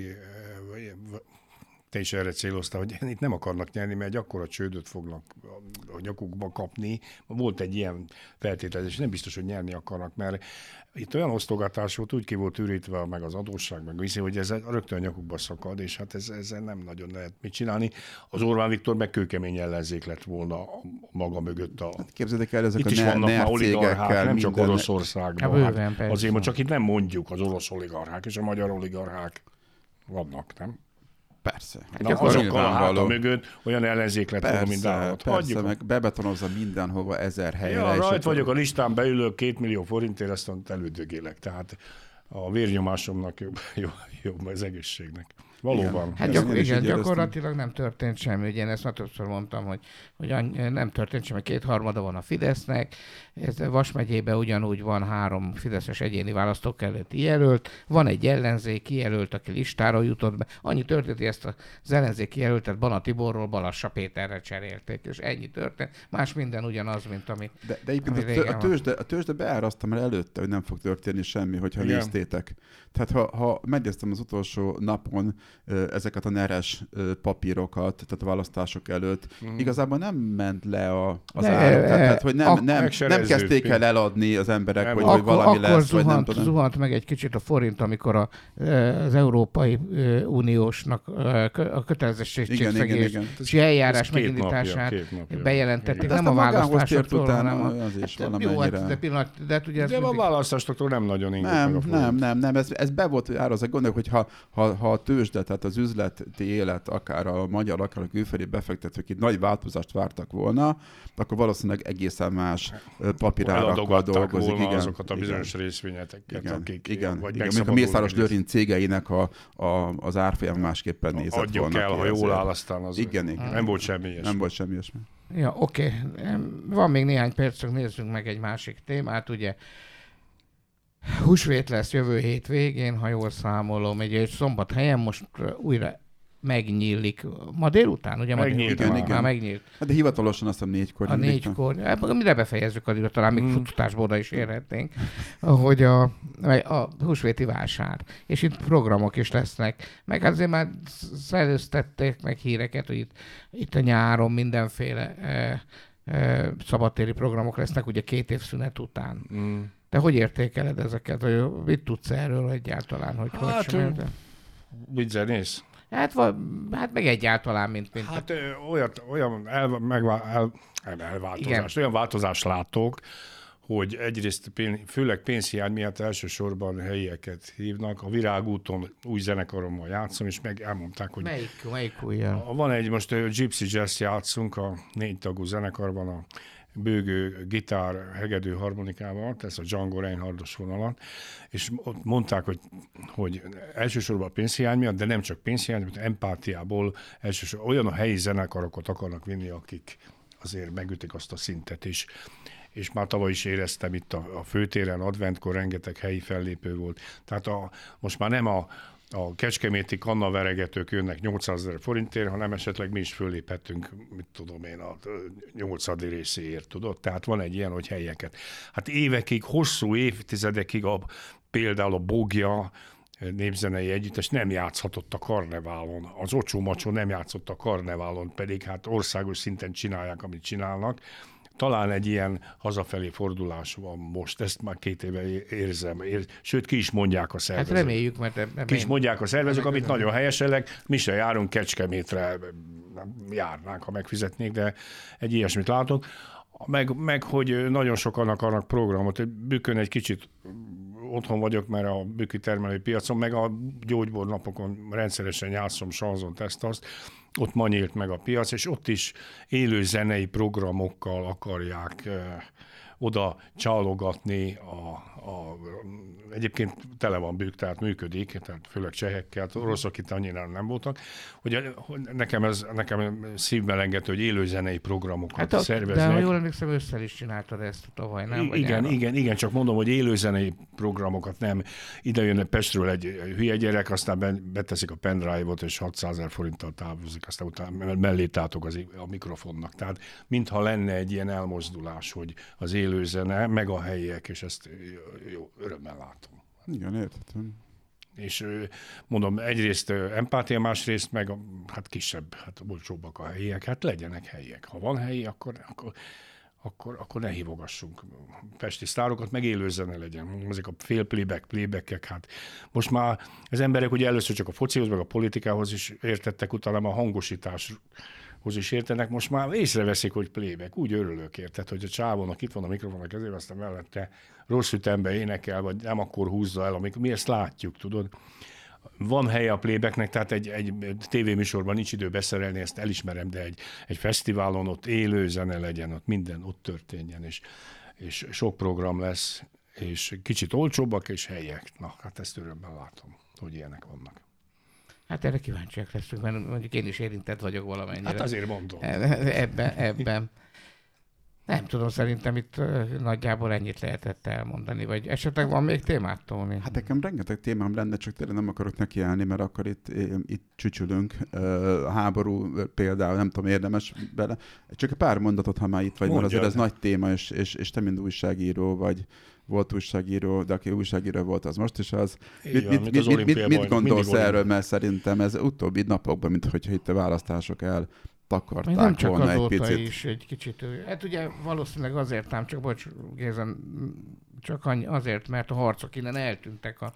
te is erre céloztál, hogy itt nem akarnak nyerni, mert egy akkora csődöt fognak a nyakukba kapni. Volt egy ilyen feltételezés, nem biztos, hogy nyerni akarnak, mert itt olyan osztogatás volt, úgy ki volt ürítve meg az adósság, meg viszi, hogy ez rögtön a nyakukba szakad, és hát ezzel nem nagyon lehet mit csinálni. Az Orbán Viktor meg kőkemény ellenzék lett volna maga mögött. Hát képzeljék el, ezek itt a is vannak már oligarchák, nem csak minden... Oroszországban. Hát azért, csak itt nem mondjuk az orosz oligarchák és a magyar oligarchák vannak, nem? Persze. Azokkal a háta mögött olyan ellenzék lett volna, mint állat. Persze, meg bebetonozza mindenhova 1000 helyre. Ja, rajt vagyok a listán, beülök 2 millió forintért, azt elődögélek. Tehát a vérnyomásomnak jobb az egészségnek. Valóban. Hát gyakorlatilag nem történt semmi. Ugye én ezt már többször mondtam, hogy nem történt semmi. 2/3 van a Fidesznek. Ez Vas megyében ugyanúgy van 3 fideszes egyéni választókerületi jelölt. Van egy ellenzéki jelölt, aki listára jutott be. Annyi történt, hogy ezt az ellenzéki jelöltet Bana Tiborról Balassa Péterre cserélték. És ennyi történt. Más minden ugyanaz, mint ami De egyébként a tőzsde beárasztam már előtte, hogy nem fog történni semmi, hogyha néztétek. Tehát ha megnéztem az utolsó napon ezeket a neres papírokat, tehát a választások előtt, igazából nem ment le az ár. Tehát, hogy nem kezdték el eladni az emberek, hogy valami lesz, vagy nem tudom. Zuhant meg egy kicsit a forint, amikor az Európai Uniósnak a kötelezettségszegési eljárás megindítását bejelentették. Nem a választásoktól, hanem a választásoktól nem nagyon ingott meg a forint. Nem. Ez be volt árazva. Gondolok, hogy ha a tőzsde, tehát az üzleti élet, akár a magyar, akár a külföldi befektetők itt nagy változást vártak volna, akkor valószínűleg egészen más papírárakkal dolgozik. Igen, azokat a bizonyos részvényeteket, akik... Igen. Még a Mészáros Lőrinc cégeinek az árfolyam másképpen nézett volna. Adjuk el, ha jól áll, aztán az... Igen. Nem volt semmi ilyesmi. Nem volt semmi ilyesmi. Ja, oké. Van még néhány perc, csak nézzünk meg egy másik témát, ugye. Húsvét lesz jövő hét végén, ha jól számolom, egy Szombathelyen most újra megnyílik. Ma délután, ugye? Igen. Megnyílt. De hivatalosan azt hiszem 4-kor. A 4-kor. Mire befejezzük addigra, talán még futtatásból is érhetnénk, hogy a húsvéti vásár. És itt programok is lesznek. Meg azért már szereztették meg híreket, hogy itt a nyáron mindenféle szabadtéri programok lesznek, ugye 2 év szünet után. De hogy értékeled ezeket? Mit tudsz erről egyáltalán? Hát, mit zenész? Hát meg egyáltalán, mint... Hát olyan elváltozást, olyan változást látok, hogy egyrészt főleg pénzhiány miatt elsősorban helyieket hívnak. A Virágúton új zenekarommal játszom, és meg elmondták, hogy... Melyik újjal? Van egy, most Gypsy Jazz játszunk a 4 tagú zenekarban, a bőgő gitár, hegedű harmonikával, ez a Django Reinhardt-os vonalat, és ott mondták, hogy elsősorban a pénzhiány miatt, de nem csak pénzhiány, hanem empátiából elsősorban olyan a helyi zenekarokat akarnak vinni, akik azért megütik azt a szintet is. És már tavaly is éreztem itt a főtéren, adventkor rengeteg helyi fellépő volt. Tehát most már nem a kecskeméti kannaveregetők jönnek 800 000 forintért, hanem esetleg mi is föléphetünk, mit tudom én, a 8. részéért, tudod? Tehát van egy ilyen, hogy helyeket. Hát évekig, hosszú évtizedekig például a Bogja népzenei együttes nem játszhatott a karneválon. Az Ocsó-Macsó nem játszott a karneválon, pedig hát országos szinten csinálják, amit csinálnak. Talán egy ilyen hazafelé fordulás van most, ezt már 2 éve érzem. Sőt, ki is mondják a szervezők. Hát reméljük, mert... Ki is mondják a szervezők, amit nagyon helyeselek. Mi se járunk Kecskemétre, járnánk, ha megfizetnék, de egy ilyesmit látok. Meg hogy nagyon sokan akarnak programot. Bükkön egy kicsit otthon vagyok, mert a bükki termelőpiacon, meg a gyógybornapokon rendszeresen játszom sanzont, ezt-azt. Ott ma nyílt meg a piac, és ott is élő zenei programokkal akarják oda csálogatni egyébként tele van Bükk, tehát működik, tehát főleg csehekkel, oroszok itt annyira nem voltak, hogy nekem szívmelengető, hogy élőzenei programokat szerveznek. De ha jól emlékszem, ősszel is csináltad ezt tavaly, nem? Igen, csak mondom, hogy élőzenei programokat nem. Ide jön Pestről egy hülye gyerek, aztán beteszik a pendrive-ot, és 600 000 forinttal távozik, aztán utána mellé tátog a mikrofonnak. Tehát mintha lenne egy ilyen elmozdulás, hogy az élőzene, meg a helyiek, és ezt jó, örömmel látom. Igen, értettem. És mondom, egyrészt empátia, másrészt meg hát kisebb, hát olcsóbbak a helyiek, hát legyenek helyiek. Ha van helyi, akkor ne hívogassunk pesti sztárokat, meg élőzene legyen. Ezek a fél playback-ek, hát most már az emberek ugye először csak a focihoz, meg a politikához is értettek, utána a hangosításhoz is értenek, most már észreveszik, hogy playback. Úgy örülök, érted, hogy a csávónak itt van a mikrofon a kezében, aztán mellette rossz ütembe énekel, vagy nem akkor húzza el, mi ezt látjuk, tudod. Van helye a playbacknek, tehát egy tévéműsorban nincs idő beszerelni, ezt elismerem, de egy fesztiválon ott élő zene legyen, ott minden ott történjen, és sok program lesz, és kicsit olcsóbbak és helyiek. Na, hát ezt örömmel látom, hogy ilyenek vannak. Hát erre kíváncsiak leszünk, mert mondjuk én is érintett vagyok valamennyire. Hát azért mondom. Ebben. Nem tudom, szerintem itt nagyjából ennyit lehetett elmondani, vagy esetleg van még témát, Tóni? Hát nekem rengeteg témám lenne, csak tényleg nem akarok nekiállni, mert akkor itt csücsülünk. A háború például, nem tudom, érdemes bele. Csak egy pár mondatot, ha már itt vagy, mert azért ez nagy téma, és te mind újságíró vagy, volt újságíró, de aki újságíró volt, az most is az. Mit gondolsz erről, mert szerintem ez utóbbi napokban, mint hogyha itt a választások eltakarták nem csak volna azóta egy picit. is egy kicsit. Hát ugye valószínűleg azért ám, csak bocs, Géza, csak azért, mert a harcok innen eltűntek a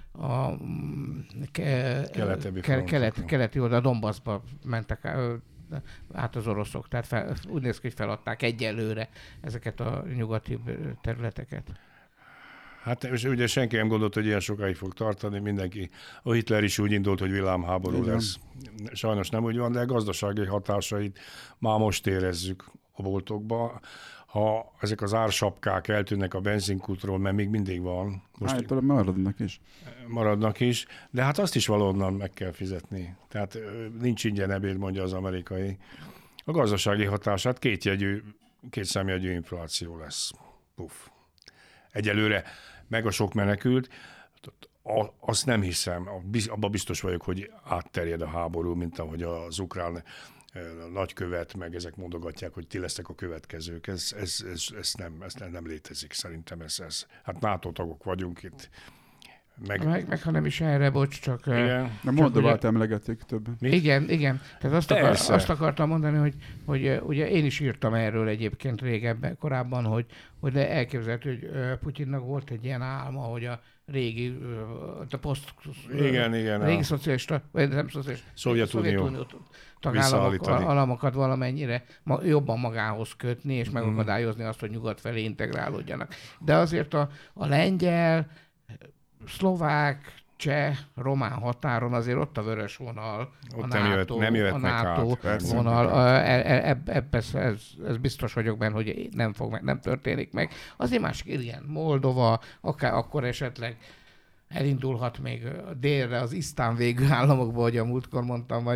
keleti oldal, Donbassba mentek át az oroszok, tehát úgy néz ki, hogy feladták egyelőre ezeket a nyugati területeket. Hát és ugye senki nem gondolt, hogy ilyen sokáig fog tartani, mindenki. A Hitler is úgy indult, hogy villámháború lesz. Sajnos nem úgy van, de a gazdasági hatásait már most érezzük a boltokba. Ha ezek az ársapkák eltűnnek a benzinkútról, mert még mindig van. Most maradnak is, de hát azt is valahonnan meg kell fizetni. Tehát nincs ingyen ebéd, mondja az amerikai. A gazdasági hatását kétszámjegyű infláció lesz. Puff. Egyelőre meg a sok menekült, azt nem hiszem, abban biztos vagyok, hogy átterjed a háború, mint ahogy az ukrán nagykövet, meg ezek mondogatják, hogy ti lesztek a következők. Ez nem létezik, szerintem ez. Hát NATO tagok vagyunk itt, Meg ha nem is erre, bocs, csak... Igen. De Moldovát emlegetik több. Igen. Tehát azt akartam mondani, hogy ugye én is írtam erről egyébként régebben, korábban, hogy de elképzelhető, hogy Putyinnak volt egy ilyen álma, hogy a régi, régi szocialista, vagy nem szocialista, Szovjetunió tagállamokat valamennyire jobban magához kötni, és megakadályozni azt, hogy nyugat felé integrálódjanak. De azért a lengyel, szlovák, cseh, román határon azért ott a vörös vonal, ott a NATO vonal. Ez biztos vagyok benne, hogy nem történik meg. Azért másik, igen, Moldova, akár akkor esetleg elindulhat még délre az isztán végű államokba, hogy a múltkor mondtam,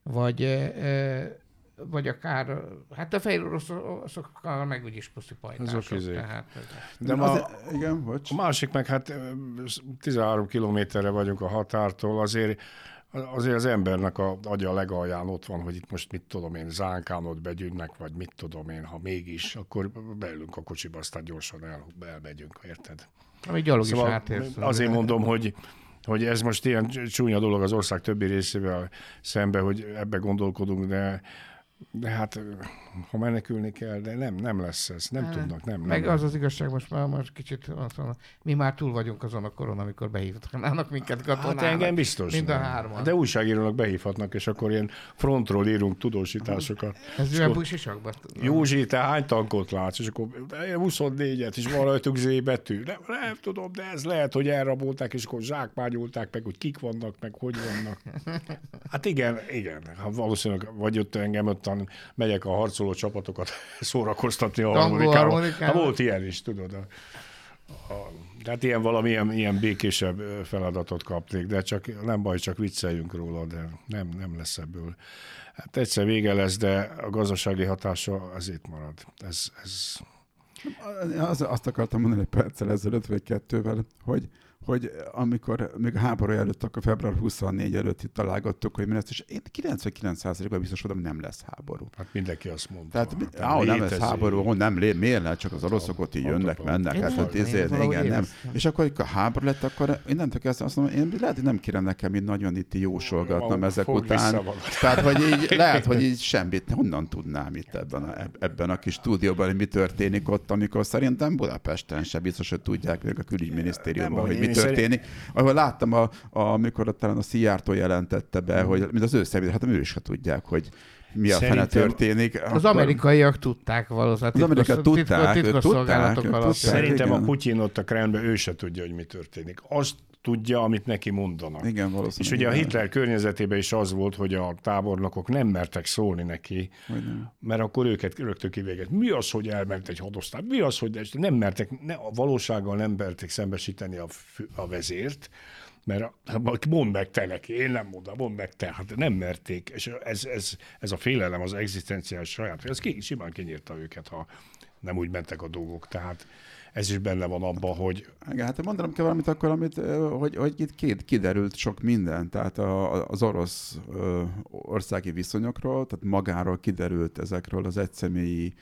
vagy akár, hát a fehér oroszokkal meg úgyis puszipajtások. De igen, bocs. A másik meg, hát 13 kilométerre vagyunk a határtól, azért az embernek a agya legalján ott van, hogy itt most mit tudom én, Zánkánot begyűnnek, vagy mit tudom én, ha mégis, akkor beülünk a kocsiba, aztán gyorsan elmegyünk, érted? Ami gyalog szóval is átérsz. Azért mondom, hogy ez most ilyen csúnya dolog az ország többi részével szembe, hogy ebbe gondolkodunk, de hát, ha menekülni kell, de nem lesz ez, nem tudnak. Meg az igazság, most kicsit azt mondom, mi már túl vagyunk azon a koron, amikor behívhatnak minket katonának. Hát engem biztos. Mind a hárman. De újságírónak behívhatnak, és akkor ilyen frontról írunk tudósításokat. Ez olyan buszisakban. Józsi, te hány tankot látsz? És akkor 24-et, és van rajtuk Z betű. Nem tudom, de ez lehet, hogy elrabolták, és akkor zsákmányolták meg, hogy kik vannak, meg hogy vannak. Hát igen. Ha valószínűleg vagy ott engem ott megyek a harcoló csapatokat szórakoztatni a harmonikával. Hát volt ilyen is, tudod. Tehát ilyen békésebb feladatot kapnék, de csak nem baj, csak vicceljünk róla, de nem lesz ebből. Hát egyszer vége lesz, de a gazdasági hatása az itt marad. Azt akartam mondani egy perccel ezelőtt, vagy kettővel, hogy amikor még a háború előtt, akkor február 24 előtt itt találgattuk, hogy mi lesz, és én 99%-ban biztos voltam, hogy nem lesz háború. Hát mindenki azt mondta. Tehát ahol nem lesz háború, ahol miért lehet, csak az oroszok ott így jönnek, mennek. Igen, nem. És akkor a háború lett, akkor innentől kezdve azt mondom, én lehet, hogy nem kéne nekem így nagyon itt jósolgatnom ezek után. Tehát, hogy így lehet, hogy így semmit, honnan tudnám itt ebben a kis stúdióban, hogy mi történik ott, amikor szerintem Budapesten se biztos, hogy tudják még a külügyminisztériumban, hogy mi történik. Ahol láttam, amikor talán a Szijjártó jelentette be, hogy mint az ő személy, hát ők is tudják, hogy mi a fene történik. Az amerikaiak tudták valószínűleg. Az amerikaiak tudták. Szerintem a Putyin ott a Kremlben, ő se tudja, hogy mi történik. Azt tudja, amit neki mondanak. Igen, valószínűleg. És ugye a Hitler környezetében is az volt, hogy a tábornokok nem mertek szólni neki, mert akkor őket rögtön kivéget. Mi az, hogy elment egy hadosztály? Mi az, hogy nem mertek, a valósággal nem mertek szembesíteni a vezért, mert mondd meg te neki, én nem mondom, mondd meg te, hát nem merték, és ez a félelem, az egzisztenciális saját, ez simán kinyírta őket, ha nem úgy mentek a dolgok, tehát ez is benne van abban, hogy... Igen, hát mondanom kell valamit akkor, hogy itt kiderült sok minden, tehát az orosz országi viszonyokról, tehát magáról kiderült ezekről az egyszemélyi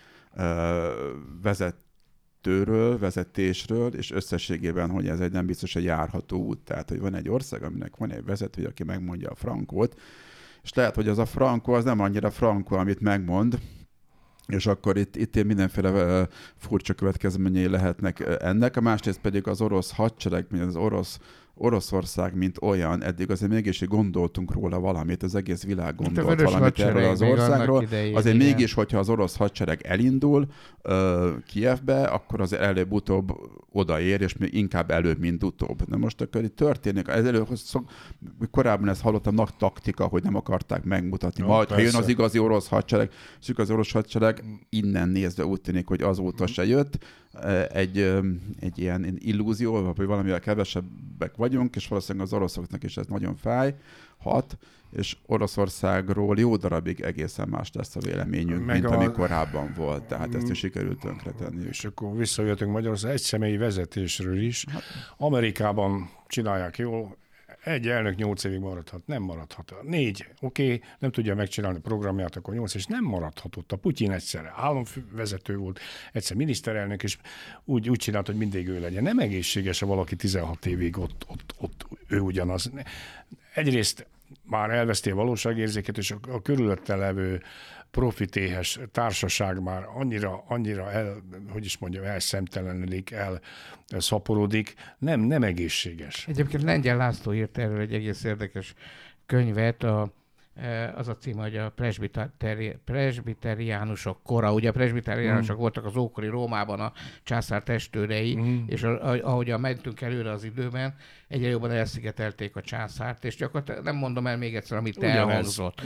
vezetésről, és összességében, hogy ez egy nem biztos egy járható út. Tehát, hogy van egy ország, aminek van egy vezető, aki megmondja a frankót, és lehet, hogy az a frankó, az nem annyira frankó, amit megmond, és akkor itt mindenféle furcsa következményei lehetnek ennek. A másrészt pedig az orosz hadsereg, az Oroszország, mint olyan, eddig azért mégis gondoltunk róla valamit, az egész világ gondolt valamit erről az országról. Azért mégis, hogyha az orosz hadsereg elindul Kijevbe, akkor az előbb-utóbb odaér, és még inkább előbb, mint utóbb. Na most akkor itt történik, korábban ezt hallottam, nagy taktika, hogy nem akarták megmutatni. Majd, ha jön az igazi orosz hadsereg, és az orosz hadsereg innen nézve úgy tűnik, hogy azóta se jött. Egy ilyen illúzió, vagy valamivel kevesebbek vagyunk, és valószínűleg az oroszoknak is ez nagyon fájhat, és Oroszországról jó darabig egészen más lesz a véleményünk, mint ami korábban volt. Tehát ezt is sikerült tönkretenni. És akkor visszajöttünk Magyarország egy személyi vezetésről is. Amerikában csinálják jól, egy elnök 8 évig maradhat, nem maradhat. 4, oké, nem tudja megcsinálni a programját, akkor 8, és nem maradhatott. A Putyin egyszer államvezető volt, egyszer miniszterelnök, és úgy csinált, hogy mindig ő legyen. Nem egészséges, ha valaki 16 évig ott ő ugyanaz. Egyrészt már elveszti a valóságérzéket, és a körülötte levő profitéhes társaság már annyira elszemtelenedik, elszaporodik, nem egészséges. Egyébként Lengyel László írt erről egy egész érdekes könyvet, az a címe, hogy a presbiteriánusok kora. Ugye a presbiteriánusok voltak az ókori Rómában a császár testőrei, és ahogyan mentünk előre az időben, egyre jobban elszigetelték a császárt, és gyakorlatilag nem mondom el még egyszer, amit te elhangzott.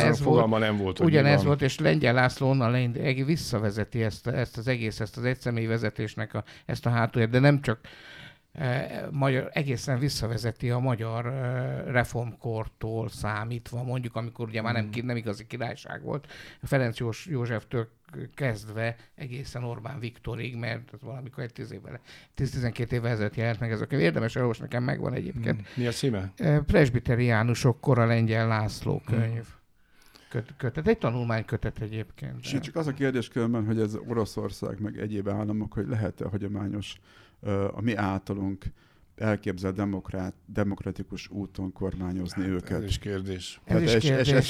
Ugyanez volt, és Lengyel László onnan visszavezeti ezt az egész, ezt az egyszemélyi vezetésnek ezt a hátulját, de nem csak egészen visszavezeti a magyar reformkortól számítva, mondjuk, amikor ugye már nem igazi királyság volt, Ferenc Józseftől kezdve egészen Orbán Viktorig, mert valamikor 10-12 évvel ezelőtt jelent meg ez a könyv. Érdemes elolvasni, nekem megvan egyébként. Mi a címe? Presbiteriánusok kora Lengyel László könyv. Kötet, egy tanulmánykötet egyébként. És csak az a kérdés különben, hogy ez Oroszország meg egyéb államok, hogy lehet-e hagyományos a mi általunk elképzelt demokratikus úton kormányozni őket. Ez is kérdés. És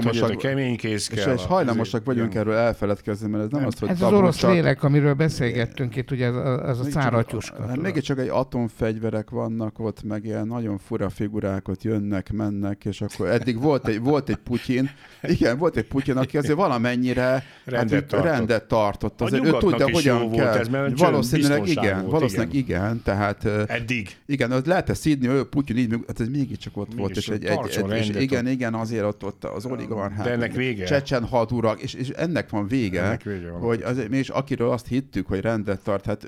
hajlamosak vagyunk erről elfeledkezni, mert ez nem az, hogy ez az orosz lélek, amiről beszélgettünk itt, ugye az a cáratyuska. Mégiscsak egy atomfegyverek vannak ott, meg ilyen nagyon fura figurákat jönnek, mennek, és akkor eddig volt egy Putyin, igen, volt egy Putyin, aki azért valamennyire rendet tartott. Azért ő tudja, hogyan kell. Valószínűleg igen, tehát eddig. Igen, az lehet szídni, ő Putyin így, hát ez mégiscsak ott volt, és igen, azért ott az oligarchák, csecsen hadurak, és ennek van vége, hogy azért, és akiről azt hittük, hogy rendet tart, hát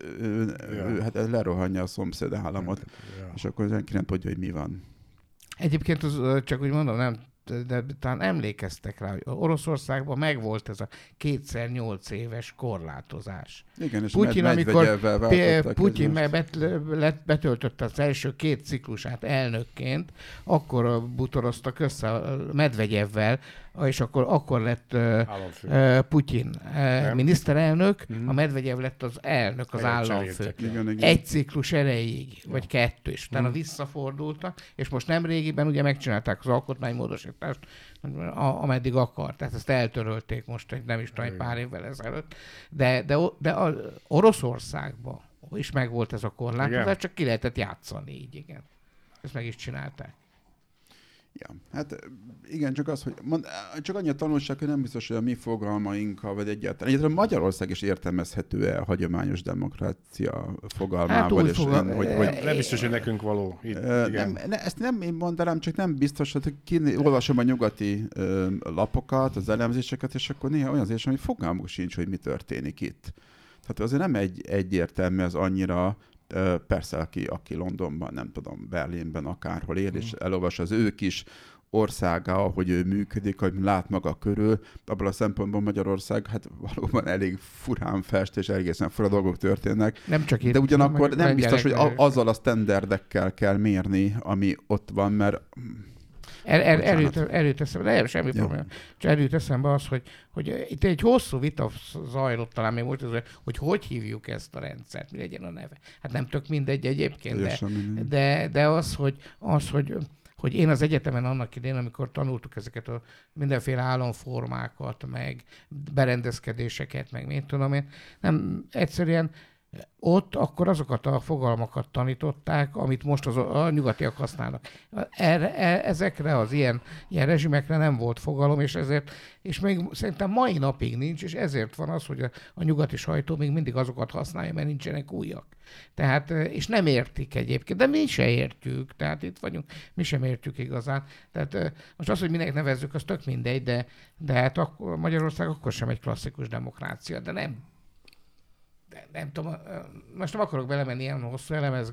ő lerohanja a szomszéd államot, és akkor senki nem tudja, hogy mi van. Egyébként csak úgy mondom, de talán emlékeztek rá, hogy Oroszországban megvolt ez a 2x8 éves korlátozás. Igen, és Putyin, amikor Putyin betöltötte az első 2 ciklusát elnökként, akkor butoroztak össze Medvegyevvel, és akkor lett Putyin miniszterelnök, a Medvegyev lett az elnök, az államfő. Igen. 1 ciklus erejéig, vagy 2, és utána visszafordultak, és most nemrégiben ugye megcsinálták az alkotmánymódosítást, ameddig akar. Tehát ezt eltörölték most, nem is tudom, egy pár évvel ezelőtt. De Oroszországban is megvolt ez a korlátozás, csak ki lehetett játszani így, igen. Ezt meg is csinálták. Ja, hát igen, csak az, hogy csak annyi a tanulság, hogy nem biztos, hogy a mi fogalmainkkal, vagy egyáltalán. Egyáltalán Magyarország is értelmezhető-e a hagyományos demokrácia fogalmával. Hát nem biztos, hogy nekünk való. Ezt nem én mondanám, csak nem biztos, hogy olvasom a nyugati lapokat, az elemzéseket, és akkor néha olyan az érzésem, hogy fogalmuk sincs, hogy mi történik itt. Tehát azért nem egyértelmű az annyira. Persze, aki Londonban, nem tudom, Berlinben, akárhol él, és elolvas az ő kis országa, hogy ő működik, hogy lát maga körül. Abban a szempontból Magyarország hát valóban elég furán fest, és egészen fura dolgok történnek. Nem csak itt, de ugyanakkor nem biztos, hogy azzal a standardekkel kell mérni, ami ott van, mert... Erőt eszembe, de semmi probléma. Csak erőt eszembe az, hogy itt egy hosszú vita zajlott talán még most, hogy hívjuk ezt a rendszert, mi legyen a neve. Hát nem tök mindegy egyébként, de az, hogy én az egyetemen annak idén, amikor tanultuk ezeket a mindenféle államformákat, meg berendezkedéseket, meg mit tudom én, nem egyszerűen ott akkor azokat a fogalmakat tanították, amit most a nyugatiak használnak. Ezekre az ilyen rezsimekre nem volt fogalom, és még szerintem mai napig nincs, és ezért van az, hogy a nyugati sajtó még mindig azokat használja, mert nincsenek újak. Tehát, és nem értik egyébként, de mi se értjük, tehát itt vagyunk, mi sem értjük igazán. Tehát most az, hogy minek nevezzük, az tök mindegy, de hát Magyarország akkor sem egy klasszikus demokrácia, de nem tudom, most nem akarok belemenni ilyen hosszú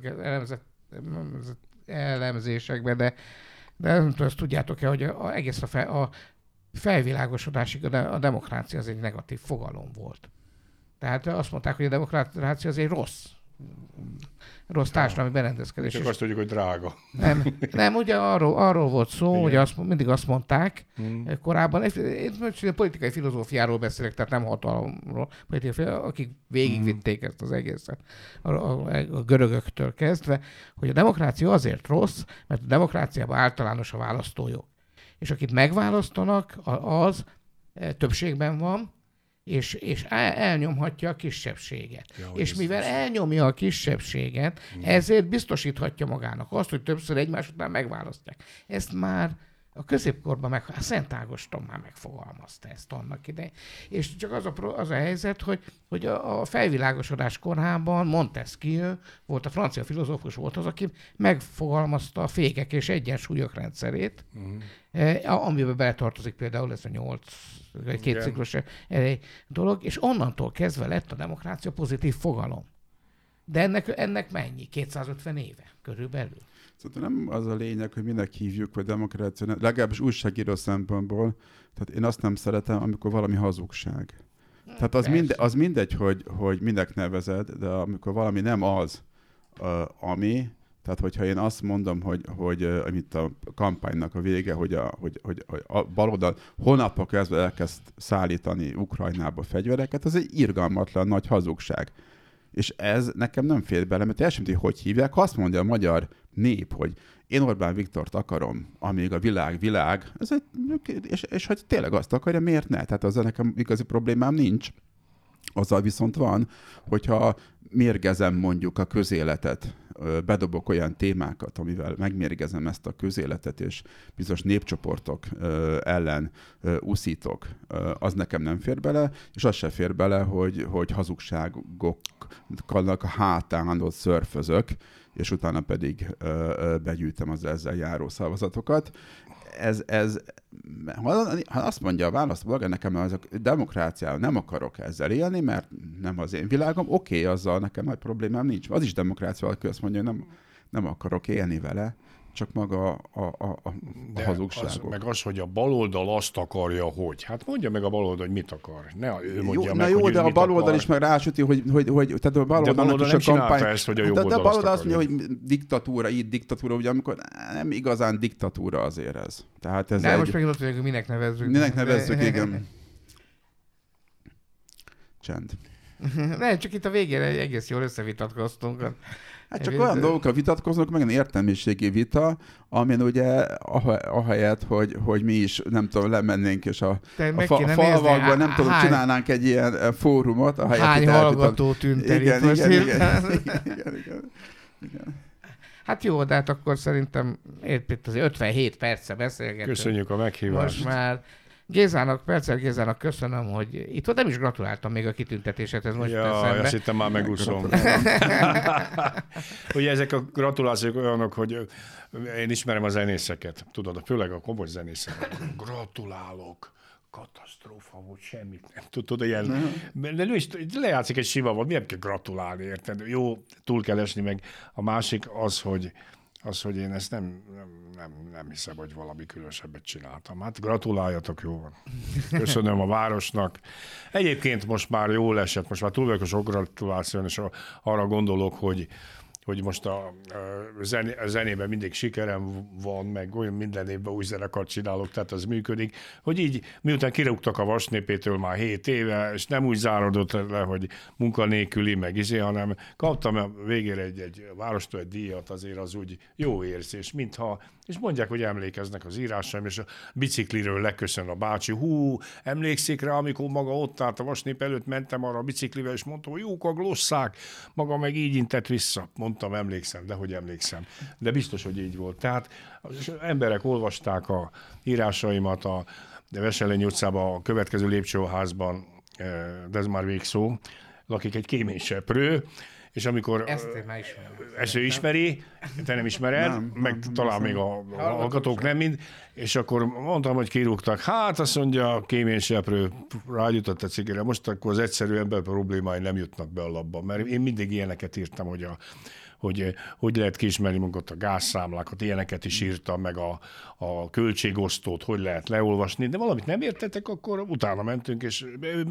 elemzésekbe, de nem tudom, azt tudjátok-e, hogy egész a felvilágosodásig a demokrácia az egy negatív fogalom volt. Tehát azt mondták, hogy a demokrácia az egy rossz rossz társadalmi berendezkedés. Csak azt tudjuk, hogy drága. Nem, ugye arról volt szó, hogy mindig azt mondták korábban, én most a politikai filozófiáról beszélek, tehát nem hatalomról, akik végigvitték ezt az egészet, a görögöktől kezdve, hogy a demokrácia azért rossz, mert a demokráciában általános a választójog. És akit megválasztanak, az többségben van, és elnyomhatja a kisebbséget. Ja, és mivel elnyomja a kisebbséget, ezért biztosíthatja magának azt, hogy többször egymás után megválasztják. Ezt már a középkorban Szent Ágoston már megfogalmazta ezt annak idején. És csak az a helyzet, hogy a felvilágosodás korában Montesquieu volt, a francia filozófus volt az, aki megfogalmazta a fékek és egyensúlyok rendszerét, amiben beletartozik például ez a 2 ciklus dolog, és onnantól kezdve lett a demokrácia pozitív fogalom. De ennek mennyi? 250 éve körülbelül. Szóval nem az a lényeg, hogy minek hívjuk, vagy demokrácia, legalábbis újságíró szempontból. Tehát én azt nem szeretem, amikor valami hazugság. Tehát az mindegy, hogy minek nevezed, de amikor valami nem az, ami, tehát hogyha én azt mondom, hogy amit a kampánynak a vége, hogy a baloldal holnapra kezdve elkezd szállítani Ukrajnába fegyvereket, az egy irgalmatlan nagy hazugság. És ez nekem nem fér bele, mert teljesen hogy hívják, ha azt mondja a magyar nép, hogy én Orbán Viktort akarom, amíg a világ, és hogy tényleg azt akarja, miért ne? Tehát azzal nekem igazi problémám nincs. Azzal viszont van, hogyha mérgezem mondjuk a közéletet, bedobok olyan témákat, amivel megmérgezem ezt a közéletet, és bizonyos népcsoportok ellen uszítok, az nekem nem fér bele, és az se fér bele, hogy hazugságoknak a hátán ott szörfözök, és utána pedig begyűjtem az ezzel járó szavazatokat. Ha azt mondja a választópolgár nekem, az a demokráciával nem akarok ezzel élni, mert nem az én világom, oké, azzal nekem nagy problémám nincs. Az is demokráciával, aki azt mondja, hogy nem akarok élni vele, csak maga a hazugságok. Meg az, hogy a baloldal azt akarja, hogy. Hát mondja meg a baloldal, hogy mit akar. Ne ő mondja jó, meg, jó, hogy de a baloldal is meg rásüti, hogy tehát a baloldalnak is a kampány. Ezt, hogy a jobb de a baloldal azt mondja, hogy diktatúra, ugye amikor nem igazán diktatúra azért ez. Tehát ez most megint ott vagyok, hogy minek nevezzük. Minek nevezzük, igen. Csend. Nem, csak itt a végére egész jól összevitatkoztunk. Hát csak olyan dolgokra vitatkoznak, meg egy értelmiségi vita, amin ugye ahelyett, hogy mi is, nem tudom, lemennénk, és a falvakban, nem tudom, csinálnánk egy ilyen fórumot. Hány hallgató tűnt el itt most. Igen. Hát jó, de hát akkor szerintem itt azért 57 perce beszélgetünk. Köszönjük a meghívást. Most már Perccel Gézának köszönöm, hogy itt volt, nem is gratuláltam még a kitüntetéset, ez most eszembe. Azt hittem már megúszom. Ugye ezek a gratulációk olyanok, hogy én ismerem a zenészeket, tudod, főleg a komoly zenészeket. Gratulálok. Katasztrófa volt, semmit nem tudod, ilyen, de ő is lejátszik egy sivával, miért kell gratulálni, érted? Jó, túl kell esni, meg a másik az, hogy én ezt nem hiszem, hogy valami különösebbet csináltam. Hát gratuláljatok, jó van. Köszönöm a városnak. Egyébként most már jól esett, most már túl vagyok a sok gratuláción, és arra gondolok, hogy most a zenében mindig sikerem van, meg olyan minden évben új zenekart csinálok, tehát az működik, hogy így miután kirúgtak a Vasnépétől már 7 éve, és nem úgy zárodott le, hogy munkanélküli, meg hanem kaptam a végére egy várostól egy díjat, azért az úgy jó érzés, mintha, és mondják, hogy emlékeznek az írásaim, és a bicikliről leköszön a bácsi, emlékszik rá, amikor maga ott állt a Vasnép előtt, mentem arra a biciklivel, és mondta, hogy jók a glosszák, maga meg így intett vissza. Mondtam, emlékszem, de hogy emlékszem. De biztos, hogy így volt. Tehát az emberek olvasták a írásaimat a Veselényi utcában, a következő lépcsőházban, de ez már végszó, lakik egy kéményseprő, és amikor ezt ő ismeri, te nem ismered, nem, meg talán még a hallgatók nem mind, és akkor mondtam, hogy kirúgtak. Hát azt mondja, a kéményseprő rájutott a cigire. Most akkor az egyszerű ember problémái nem jutnak be a labba, mert én mindig ilyeneket írtam, hogy hogy lehet kiismerni magunkat a gázszámlákat, ilyeneket is írtam, meg a költségosztót, hogy lehet leolvasni, de valamit nem értetek, akkor utána mentünk, és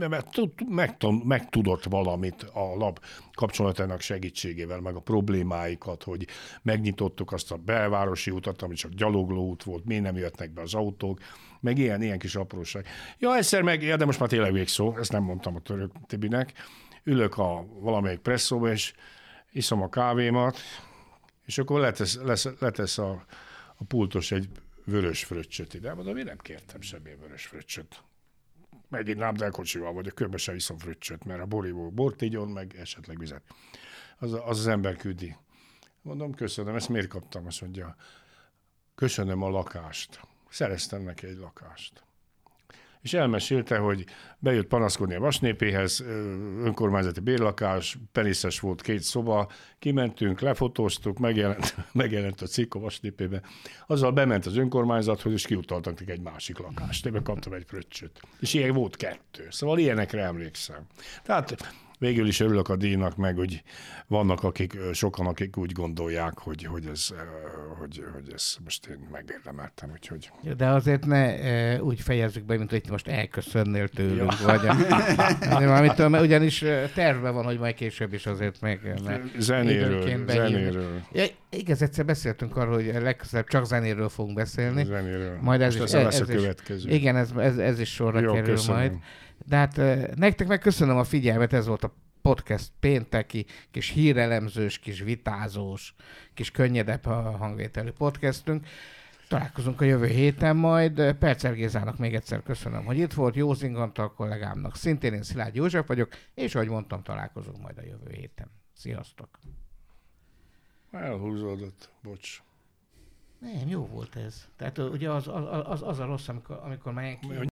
megtudott valamit a lap kapcsolatának segítségével, meg a problémáikat, hogy megnyitottuk azt a belvárosi utat, ami csak gyalogló út volt, miért nem jöttnek be az autók, meg ilyen kis apróság. Ja, egyszer de most már tényleg végszó, ezt nem mondtam a Török Tibinek, ülök a valamelyik presszóba, és iszom a kávémat, és akkor letesz a pultos egy vörös fröccsöt ide. Mondom, én nem kértem semmilyen vörös fröccsöt. Megint námdelkocsival vagy, a körbe sem iszom fröccsöt, mert a borívó bort igyon, meg esetleg vizet. Az ember küldi. Mondom, köszönöm, ezt miért kaptam? Azt mondja, köszönöm a lakást. Szereztem neki egy lakást. És elmesélte, hogy bejött panaszkodni a Vasnépéhez, önkormányzati bérlakás, peniszes volt 2 szoba, kimentünk, lefotóztuk, megjelent a cikk a Vasnépébe. Azzal bement az önkormányzathoz, és kiutaltak neki egy másik lakást. Én kaptam egy fröccsöt. És ilyen volt 2. Szóval ilyenekre emlékszem. Tehát végül is örülök a díjnak, meg hogy vannak sokan, akik úgy gondolják, hogy ez most én megérdemeltem, úgyhogy... De azért ne úgy fejezzük be, mint hogy most elköszönnél tőlünk, ugyanis tervben van, hogy majd később is azért meg... Zenéről. Ja, igaz, egyszer beszéltünk arról, hogy legközelebb csak zenéről fogunk beszélni. Zenéről. Majd ez lesz a következő. Igen, ez is sorra kerül köszönöm. Majd. De hát nektek meg köszönöm a figyelmet, ez volt a podcast pénteki, kis hírelemzős, kis vitázós, kis könnyedebb hangvételű podcastünk. Találkozunk a jövő héten majd. Percer Gézának még egyszer köszönöm, hogy itt volt, Józing Antal kollégámnak. Szintén én Szilágy József vagyok, és ahogy mondtam, találkozunk majd a jövő héten. Sziasztok! Elhúzódott, bocs. Nem, jó volt ez. Tehát ugye az a rossz, amikor már